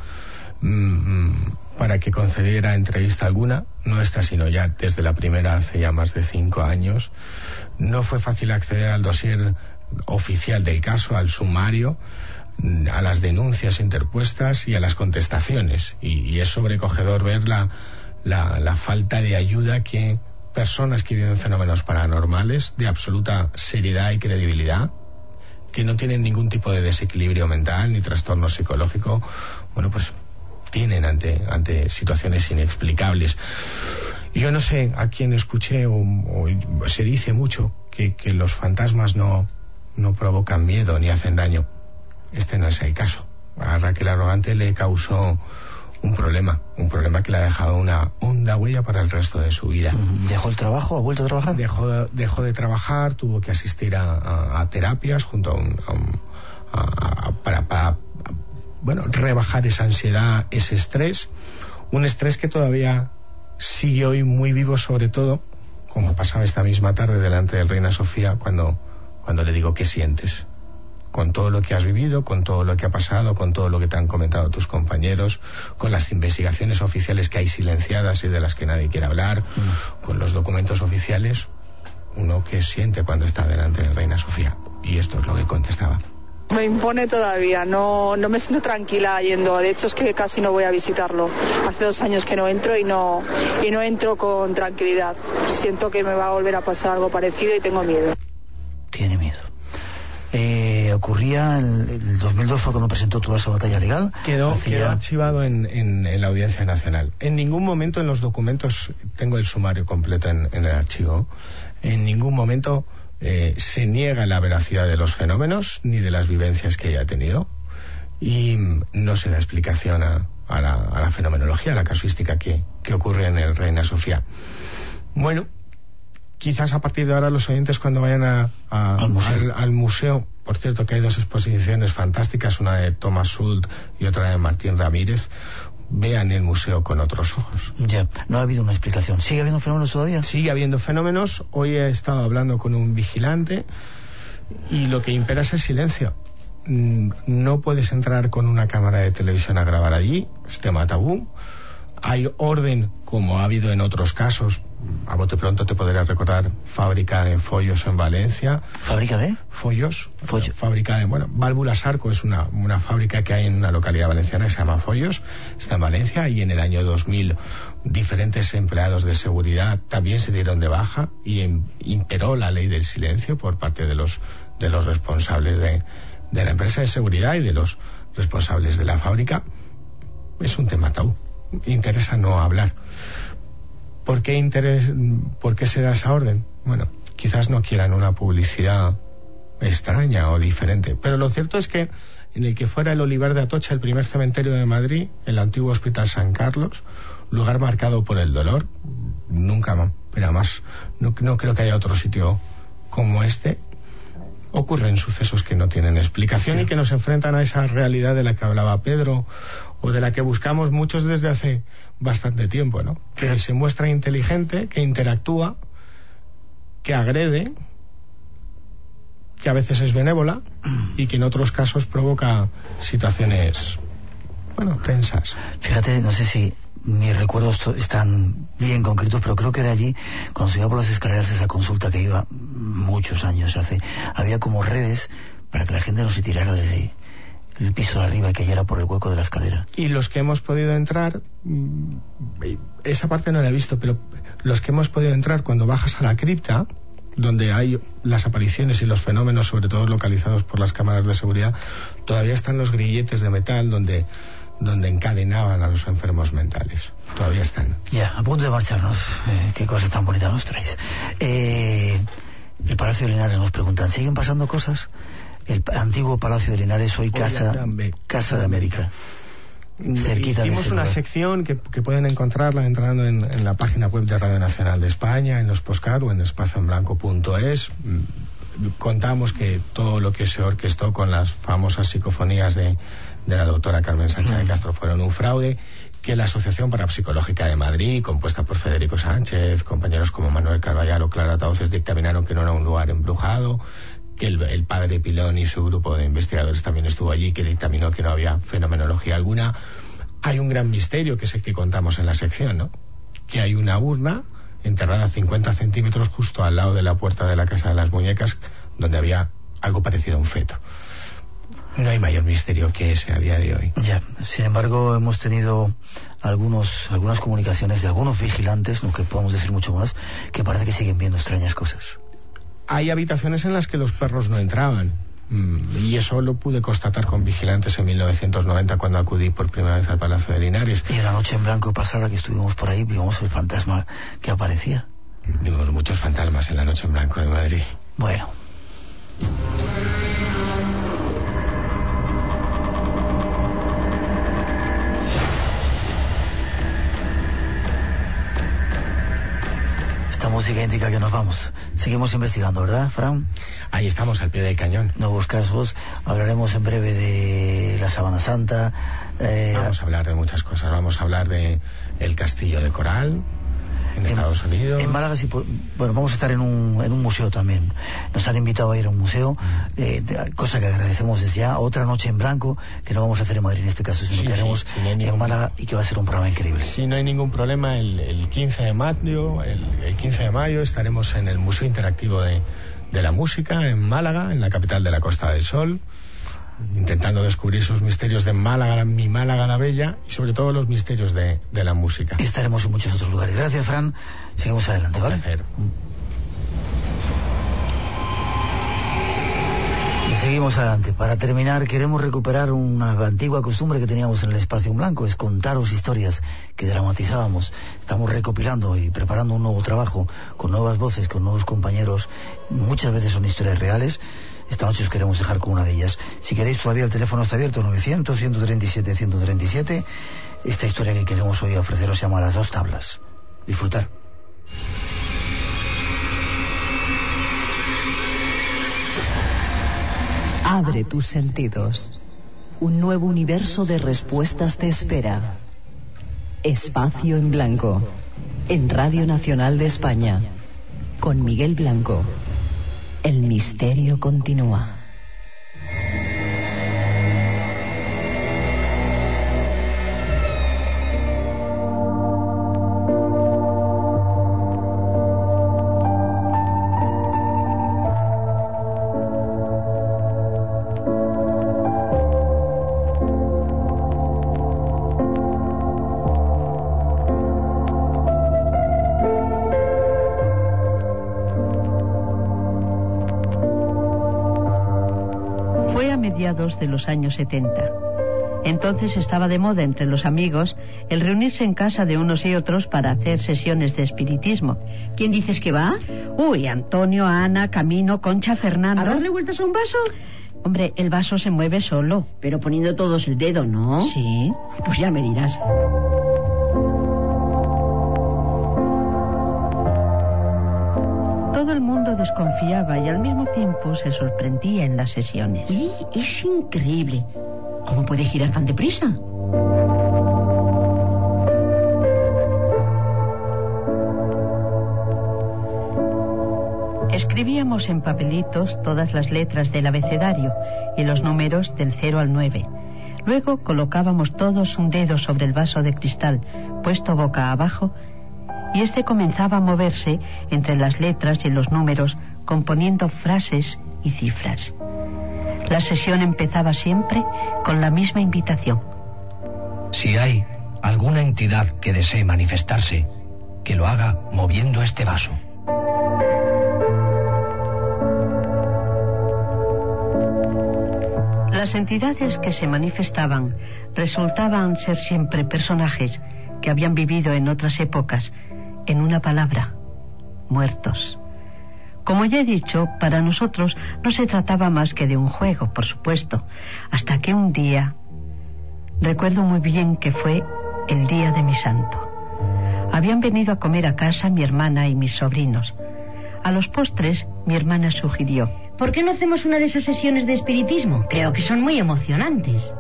K: mmm, para que concediera entrevista alguna, no esta, sino ya desde la primera, hace ya más de cinco años. No fue fácil acceder al dossier oficial del caso, al sumario, a las denuncias interpuestas y a las contestaciones, y, y es sobrecogedor ver la, la, la falta de ayuda que personas que viven fenómenos paranormales de absoluta seriedad y credibilidad, que no tienen ningún tipo de desequilibrio mental ni trastorno psicológico, bueno, pues tienen ante, ante situaciones inexplicables. Yo no sé a quién escuché o, o se dice mucho que, que los fantasmas no, no provocan miedo ni hacen daño. Este no es el caso. A Raquel Arrogante le causó un problema, un problema que le ha dejado una honda huella para el resto de su vida.
B: ¿Dejó el trabajo? ¿Ha vuelto a trabajar?
K: Dejó, dejó de trabajar, tuvo que asistir a, a, a terapias junto a un, a un a, a, para, para bueno, rebajar esa ansiedad, ese estrés, un estrés que todavía sigue hoy muy vivo, sobre todo, como pasaba esta misma tarde delante del Reina Sofía, cuando, cuando le digo, ¿qué sientes? Con todo lo que has vivido, con todo lo que ha pasado, con todo lo que te han comentado tus compañeros, con las investigaciones oficiales que hay silenciadas y de las que nadie quiere hablar, mm. con los documentos oficiales, uno que siente cuando está delante de Reina Sofía. Y esto es lo que contestaba.
L: Me impone todavía, no, no me siento tranquila yendo, de hecho es que casi no voy a visitarlo. Hace dos años que no entro y no, y no entro con tranquilidad. Siento que me va a volver a pasar algo parecido y tengo miedo.
B: Tiene miedo. Eh, ocurría el, el dos mil dos fue cuando presentó toda esa batalla legal.
K: Quedó,
B: Hacía...
K: quedó archivado en, en, en la Audiencia Nacional. En ningún momento en los documentos, tengo el sumario completo en, en el archivo, en ningún momento eh, se niega la veracidad de los fenómenos ni de las vivencias que ella ha tenido, y no se da explicación a, a, la, a la fenomenología, a la casuística que, que ocurre en el Reina Sofía. Bueno, quizás a partir de ahora los oyentes cuando vayan a, a, al, museo. Al, al museo, por cierto que hay dos exposiciones fantásticas, una de Thomas Schult y otra de Martín Ramírez, vean el museo con otros ojos.
B: Ya, no ha habido una explicación. ¿Sigue habiendo fenómenos todavía?
K: Sigue habiendo fenómenos. Hoy he estado hablando con un vigilante y lo que impera es el silencio. No puedes entrar con una cámara de televisión a grabar allí, es tema tabú. Hay orden, como ha habido en otros casos. A bote pronto te podré recordar fábrica de follos en Valencia.
B: ¿Fábrica de?
K: Follos.
B: Follo.
K: Fábrica de, bueno, Válvulas Arco es una, una fábrica que hay en una localidad valenciana que se llama Follos. Está en Valencia y en el año dos mil diferentes empleados de seguridad también se dieron de baja y en, imperó la ley del silencio por parte de los, de los responsables de, de la empresa de seguridad y de los responsables de la fábrica. Es un tema tabú. Interesa no hablar. ¿Por qué, interés, ¿Por qué se da esa orden? Bueno, quizás no quieran una publicidad extraña o diferente, pero lo cierto es que en el que fuera el Olivar de Atocha, el primer cementerio de Madrid, el antiguo Hospital San Carlos, lugar marcado por el dolor, nunca más, pero más, no, no creo que haya otro sitio como este. Ocurren sucesos que no tienen explicación sí. y que nos enfrentan a esa realidad de la que hablaba Pedro, o de la que buscamos muchos desde hace bastante tiempo, ¿no? Que sí. se muestra inteligente, que interactúa, que agrede, que a veces es benévola y que en otros casos provoca situaciones, bueno, tensas.
B: Fíjate, no sé si mis recuerdos están bien concretos, pero creo que era allí, cuando subía por las escaleras esa consulta que iba muchos años hace, había como redes para que la gente no se tirara desde el piso de arriba y cayera por el hueco de la escalera.
K: Y los que hemos podido entrar, esa parte no la he visto, pero los que hemos podido entrar cuando bajas a la cripta, donde hay las apariciones y los fenómenos, sobre todo localizados por las cámaras de seguridad, todavía están los grilletes de metal donde donde encadenaban a los enfermos mentales. Todavía están.
B: Ya, a punto de marcharnos. Eh, qué cosas tan bonitas nos traes. Eh, el Palacio de Linares nos preguntan, ¿siguen pasando cosas? El antiguo Palacio de Linares, hoy, hoy casa, casa de América. Cerquita
K: Hicimos
B: de
K: una
B: lugar.
K: sección que, que pueden encontrarla entrando en, en la página web de Radio Nacional de España, en los postcards o en espacio en blanco punto es. Contamos que todo lo que se orquestó con las famosas psicofonías de, de la doctora Carmen Sánchez de Castro fueron un fraude, que la Asociación Parapsicológica de Madrid, compuesta por Federico Sánchez, compañeros como Manuel Carballar o Clara Tauces, dictaminaron que no era un lugar embrujado, que el, el padre Pilón y su grupo de investigadores también estuvo allí, que dictaminó que no había fenomenología alguna. Hay un gran misterio, que es el que contamos en la sección, ¿no? Que hay una urna enterrada a cincuenta centímetros justo al lado de la puerta de la Casa de las Muñecas, donde había algo parecido a un feto. No hay mayor misterio que ese a día de hoy.
B: Ya, sin embargo, hemos tenido algunos, algunas comunicaciones de algunos vigilantes, no que podemos decir mucho más, que parece que siguen viendo extrañas cosas.
K: Hay habitaciones en las que los perros no entraban, y eso lo pude constatar con vigilantes en mil novecientos noventa, cuando acudí por primera vez al Palacio de Linares.
B: Y en la noche en blanco pasada que estuvimos por ahí, vimos el fantasma que aparecía.
K: Vimos muchos fantasmas en la noche en blanco de Madrid.
B: Bueno. Esta música indica que nos vamos. Seguimos investigando, ¿verdad, Fran?
K: Ahí estamos, al pie del cañón.
B: Nuevos casos. Hablaremos en breve de la Sábana Santa.
K: Eh... Vamos a hablar de muchas cosas. Vamos a hablar de el Castillo de Coral en, en Estados Unidos.
B: En Málaga, sí, bueno, vamos a estar en un, en un museo también. Nos han invitado a ir a un museo, eh, de, cosa que agradecemos desde ya. Otra noche en blanco, que no vamos a hacer en Madrid en este caso, sino sí, que haremos sí, sí, no en Málaga, y que va a ser un programa increíble.
K: Si no hay ningún problema, el, el quince de mayo, el, el quince de mayo estaremos en el Museo Interactivo de, de la Música en Málaga, en la capital de la Costa del Sol, intentando descubrir sus misterios de Málaga, mi Málaga la Bella, y sobre todo los misterios de, de la música.
B: Y estaremos en muchos otros lugares. Gracias, Fran. Seguimos adelante, ¿vale?
K: Placer.
B: Y seguimos adelante. Para terminar, queremos recuperar una antigua costumbre que teníamos en el Espacio en Blanco, es contaros historias que dramatizábamos. Estamos recopilando y preparando un nuevo trabajo con nuevas voces, con nuevos compañeros. Muchas veces son historias reales. Esta noche os queremos dejar con una de ellas. Si queréis, todavía el teléfono está abierto, novecientos, ciento treinta y siete, ciento treinta y siete. Esta historia que queremos hoy ofreceros se llama Las dos tablas. Disfrutar.
C: Abre tus sentidos. Un nuevo universo de respuestas te espera. Espacio en Blanco, en Radio Nacional de España, con Miguel Blanco. El misterio continúa.
N: De los años setenta. Entonces estaba de moda entre los amigos el reunirse en casa de unos y otros para hacer sesiones de espiritismo.
O: ¿Quién dices que va?
N: Uy, Antonio, Ana, Camino, Concha, Fernando.
O: ¿A darle vueltas a un vaso?
N: Hombre, el vaso se mueve solo.
O: Pero poniendo todos el dedo, ¿no?
N: Sí.
O: Pues ya me dirás.
N: Todo el mundo desconfiaba y al mismo tiempo se sorprendía en las sesiones.
O: ¡Y es increíble! ¿Cómo puede girar tan deprisa?
N: Escribíamos en papelitos todas las letras del abecedario y los números del cero al nueve. Luego colocábamos todos un dedo sobre el vaso de cristal, puesto boca abajo, y este comenzaba a moverse entre las letras y los números, componiendo frases y cifras. La sesión empezaba siempre con la misma invitación.
P: Si hay alguna entidad que desee manifestarse, que lo haga moviendo este vaso.
N: Las entidades que se manifestaban resultaban ser siempre personajes que habían vivido en otras épocas. En una palabra, muertos. Como ya he dicho, para nosotros no se trataba más que de un juego, por supuesto, hasta que un día, recuerdo muy bien que fue el día de mi santo. Habían venido a comer a casa mi hermana y mis sobrinos. A los postres, mi hermana sugirió:
O: ¿por qué no hacemos una de esas sesiones de espiritismo? Creo que son muy emocionantes.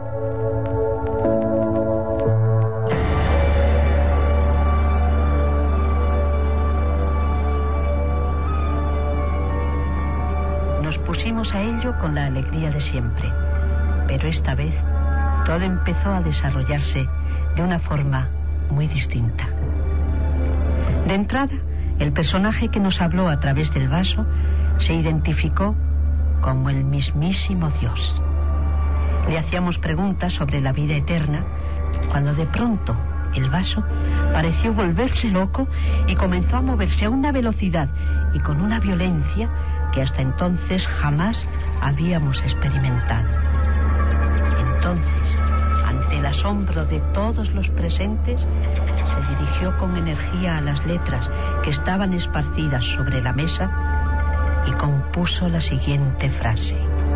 N: Pusimos a ello con la alegría de siempre, pero esta vez todo empezó a desarrollarse de una forma muy distinta. De entrada, el personaje que nos habló a través del vaso se identificó como el mismísimo Dios. Le hacíamos preguntas sobre la vida eterna, cuando de pronto el vaso pareció volverse loco y comenzó a moverse a una velocidad y con una violencia que hasta entonces jamás habíamos experimentado. Entonces, ante el asombro de todos los presentes, se dirigió con energía a las letras que estaban esparcidas sobre la mesa y compuso la siguiente frase: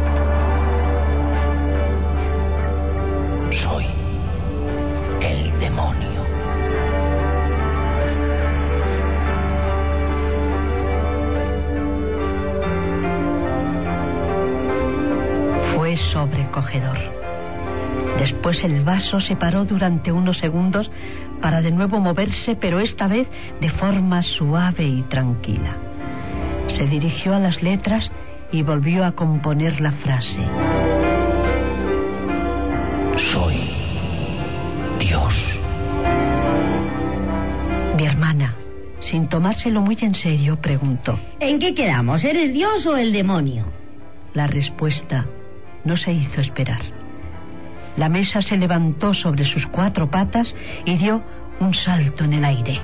P: soy el demonio.
N: Fue sobrecogedor. Después el vaso se paró durante unos segundos para de nuevo moverse, pero esta vez de forma suave y tranquila. Se dirigió a las letras y volvió a componer la frase:
P: soy Dios.
N: Mi hermana, sin tomárselo muy en serio, preguntó:
O: ¿en qué quedamos? ¿Eres Dios o el demonio?
N: La respuesta no se hizo esperar. La mesa se levantó sobre sus cuatro patas y dio un salto en el aire.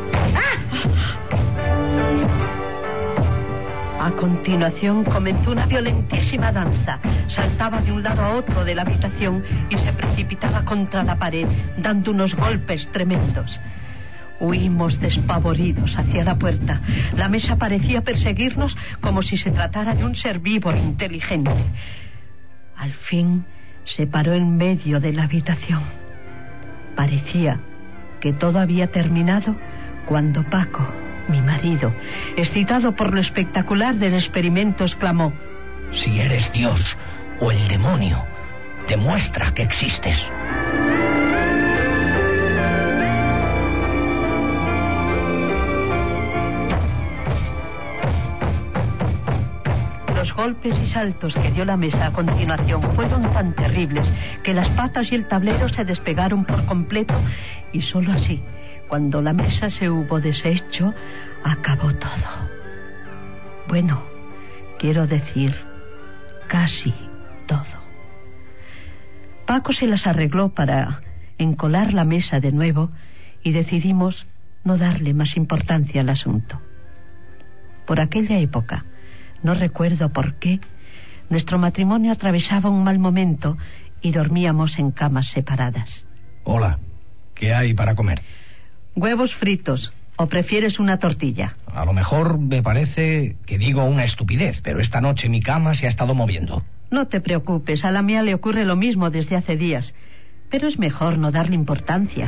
N: ¡Ah! A continuación comenzó una violentísima danza. Saltaba de un lado a otro de la habitación y se precipitaba contra la pared, dando unos golpes tremendos. Huimos despavoridos hacia la puerta. La mesa parecía perseguirnos como si se tratara de un ser vivo e inteligente. Al fin se paró en medio de la habitación. Parecía que todo había terminado cuando Paco, mi marido, excitado por lo espectacular del experimento, exclamó:
P: Si eres Dios o el demonio, demuestra que existes. Los golpes y saltos que dio la mesa a continuación fueron tan terribles que las patas y el tablero se despegaron por completo, y sólo así, cuando la mesa se hubo deshecho, acabó todo. Bueno, quiero decir, casi todo. Paco se las arregló para encolar la mesa de nuevo y decidimos no darle más importancia al asunto. Por aquella época, no recuerdo por qué, nuestro matrimonio atravesaba un mal momento y dormíamos en camas separadas. Hola, ¿qué hay para comer?
N: Huevos fritos, ¿o prefieres una tortilla?
P: A lo mejor me parece que digo una estupidez, pero esta noche mi cama se ha estado moviendo.
N: No te preocupes, a la mía le ocurre lo mismo desde hace días, pero es mejor no darle importancia.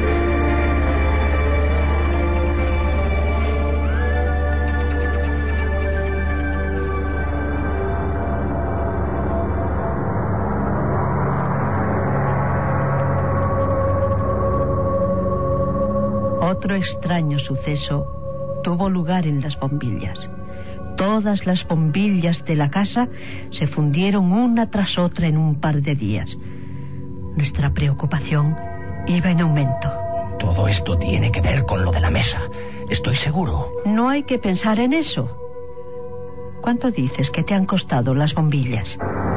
N: Otro extraño suceso tuvo lugar en las bombillas. Todas las bombillas de la casa se fundieron una tras otra en un par de días. Nuestra preocupación iba en aumento.
P: Todo esto tiene que ver con lo de la mesa, estoy seguro.
N: No hay que pensar en eso. ¿Cuánto dices que te han costado las bombillas?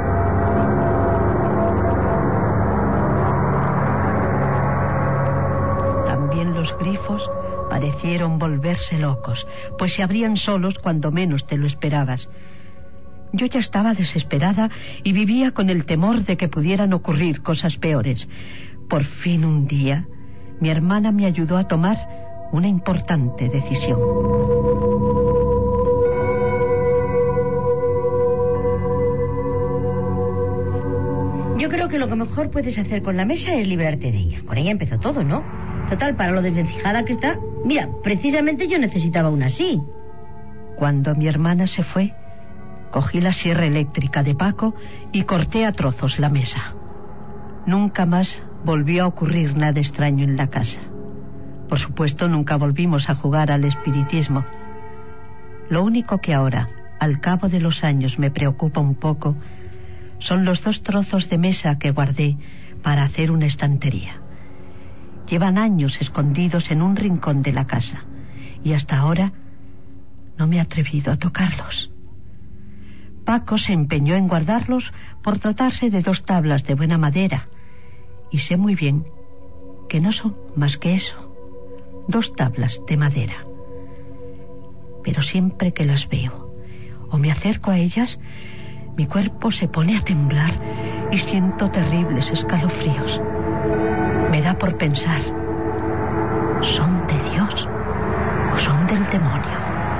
N: Los grifos parecieron volverse locos, pues se abrían solos cuando menos te lo esperabas. Yo ya estaba desesperada y vivía con el temor de que pudieran ocurrir cosas peores. Por fin un día, mi hermana me ayudó a tomar una importante decisión.
O: Yo creo que lo que mejor puedes hacer con la mesa es librarte de ella. Con ella empezó todo, ¿no? Total, para lo desvencijada que está, mira, precisamente yo necesitaba una así.
N: Cuando mi hermana se fue, cogí la sierra eléctrica de Paco y corté a trozos la mesa. Nunca más volvió a ocurrir nada extraño en la casa. Por supuesto, nunca volvimos a jugar al espiritismo. Lo único que ahora, al cabo de los años, me preocupa un poco son los dos trozos de mesa que guardé para hacer una estantería. Llevan años escondidos en un rincón de la casa y hasta ahora no me he atrevido a tocarlos. Paco se empeñó en guardarlos por tratarse de dos tablas de buena madera, y sé muy bien que no son más que eso, dos tablas de madera. Pero siempre que las veo o me acerco a ellas, mi cuerpo se pone a temblar y siento terribles escalofríos. Me da por pensar, ¿son de Dios o son del demonio?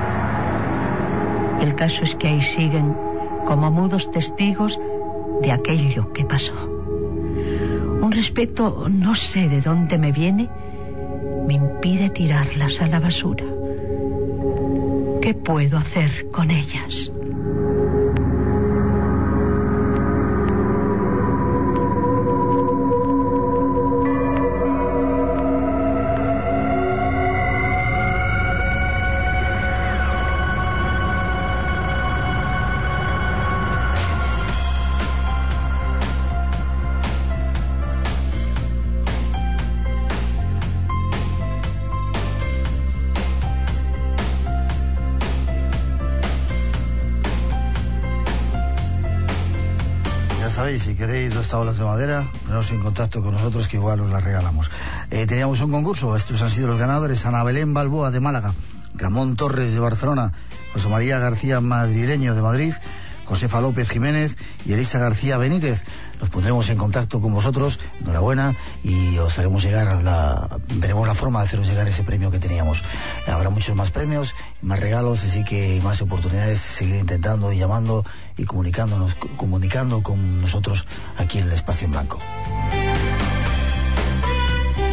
N: El caso es que ahí siguen como mudos testigos de aquello que pasó. Un respeto, no sé de dónde me viene, me impide tirarlas a la basura. ¿Qué puedo hacer con ellas?
B: Si queréis dos tablas de madera, poneros en contacto con nosotros que igual os las regalamos. Eh, teníamos un concurso, estos han sido los ganadores: Ana Belén Balboa de Málaga, Ramón Torres de Barcelona, José María García Madrileño de Madrid, Josefa López Jiménez y Elisa García Benítez. Nos pondremos en contacto con vosotros, enhorabuena, y os haremos llegar la, veremos la forma de haceros llegar ese premio que teníamos. Habrá muchos más premios, más regalos, así que más oportunidades, seguir intentando y llamando y comunicándonos, comunicando con nosotros aquí en el Espacio en Blanco.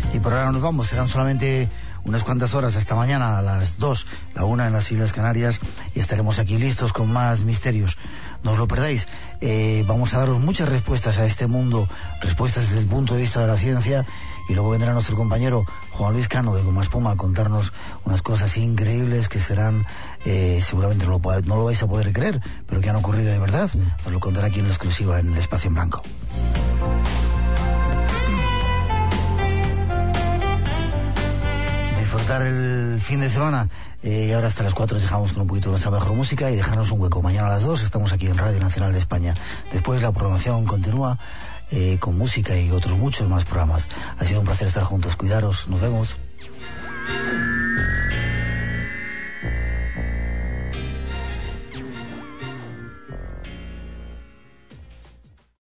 B: Y por ahora nos vamos, serán solamente unas cuantas horas hasta mañana a las dos, la una en las Islas Canarias, y estaremos aquí listos con más misterios. No os lo perdáis. Eh, vamos a daros muchas respuestas a este mundo, respuestas desde el punto de vista de la ciencia, y luego vendrá nuestro compañero Juan Luis Cano de Goma Espuma a contarnos unas cosas increíbles que serán, eh, seguramente no lo, no lo vais a poder creer, pero que han ocurrido de verdad. Nos lo contará aquí en exclusiva en el Espacio en Blanco. Disfrutar el fin de semana, eh, y ahora hasta las cuatro os dejamos con un poquito de nuestra mejor música y dejarnos un hueco. Mañana a las dos estamos aquí en Radio Nacional de España. Después la programación continúa eh, con música y otros muchos más programas. Ha sido un placer estar juntos. Cuidaros, nos vemos.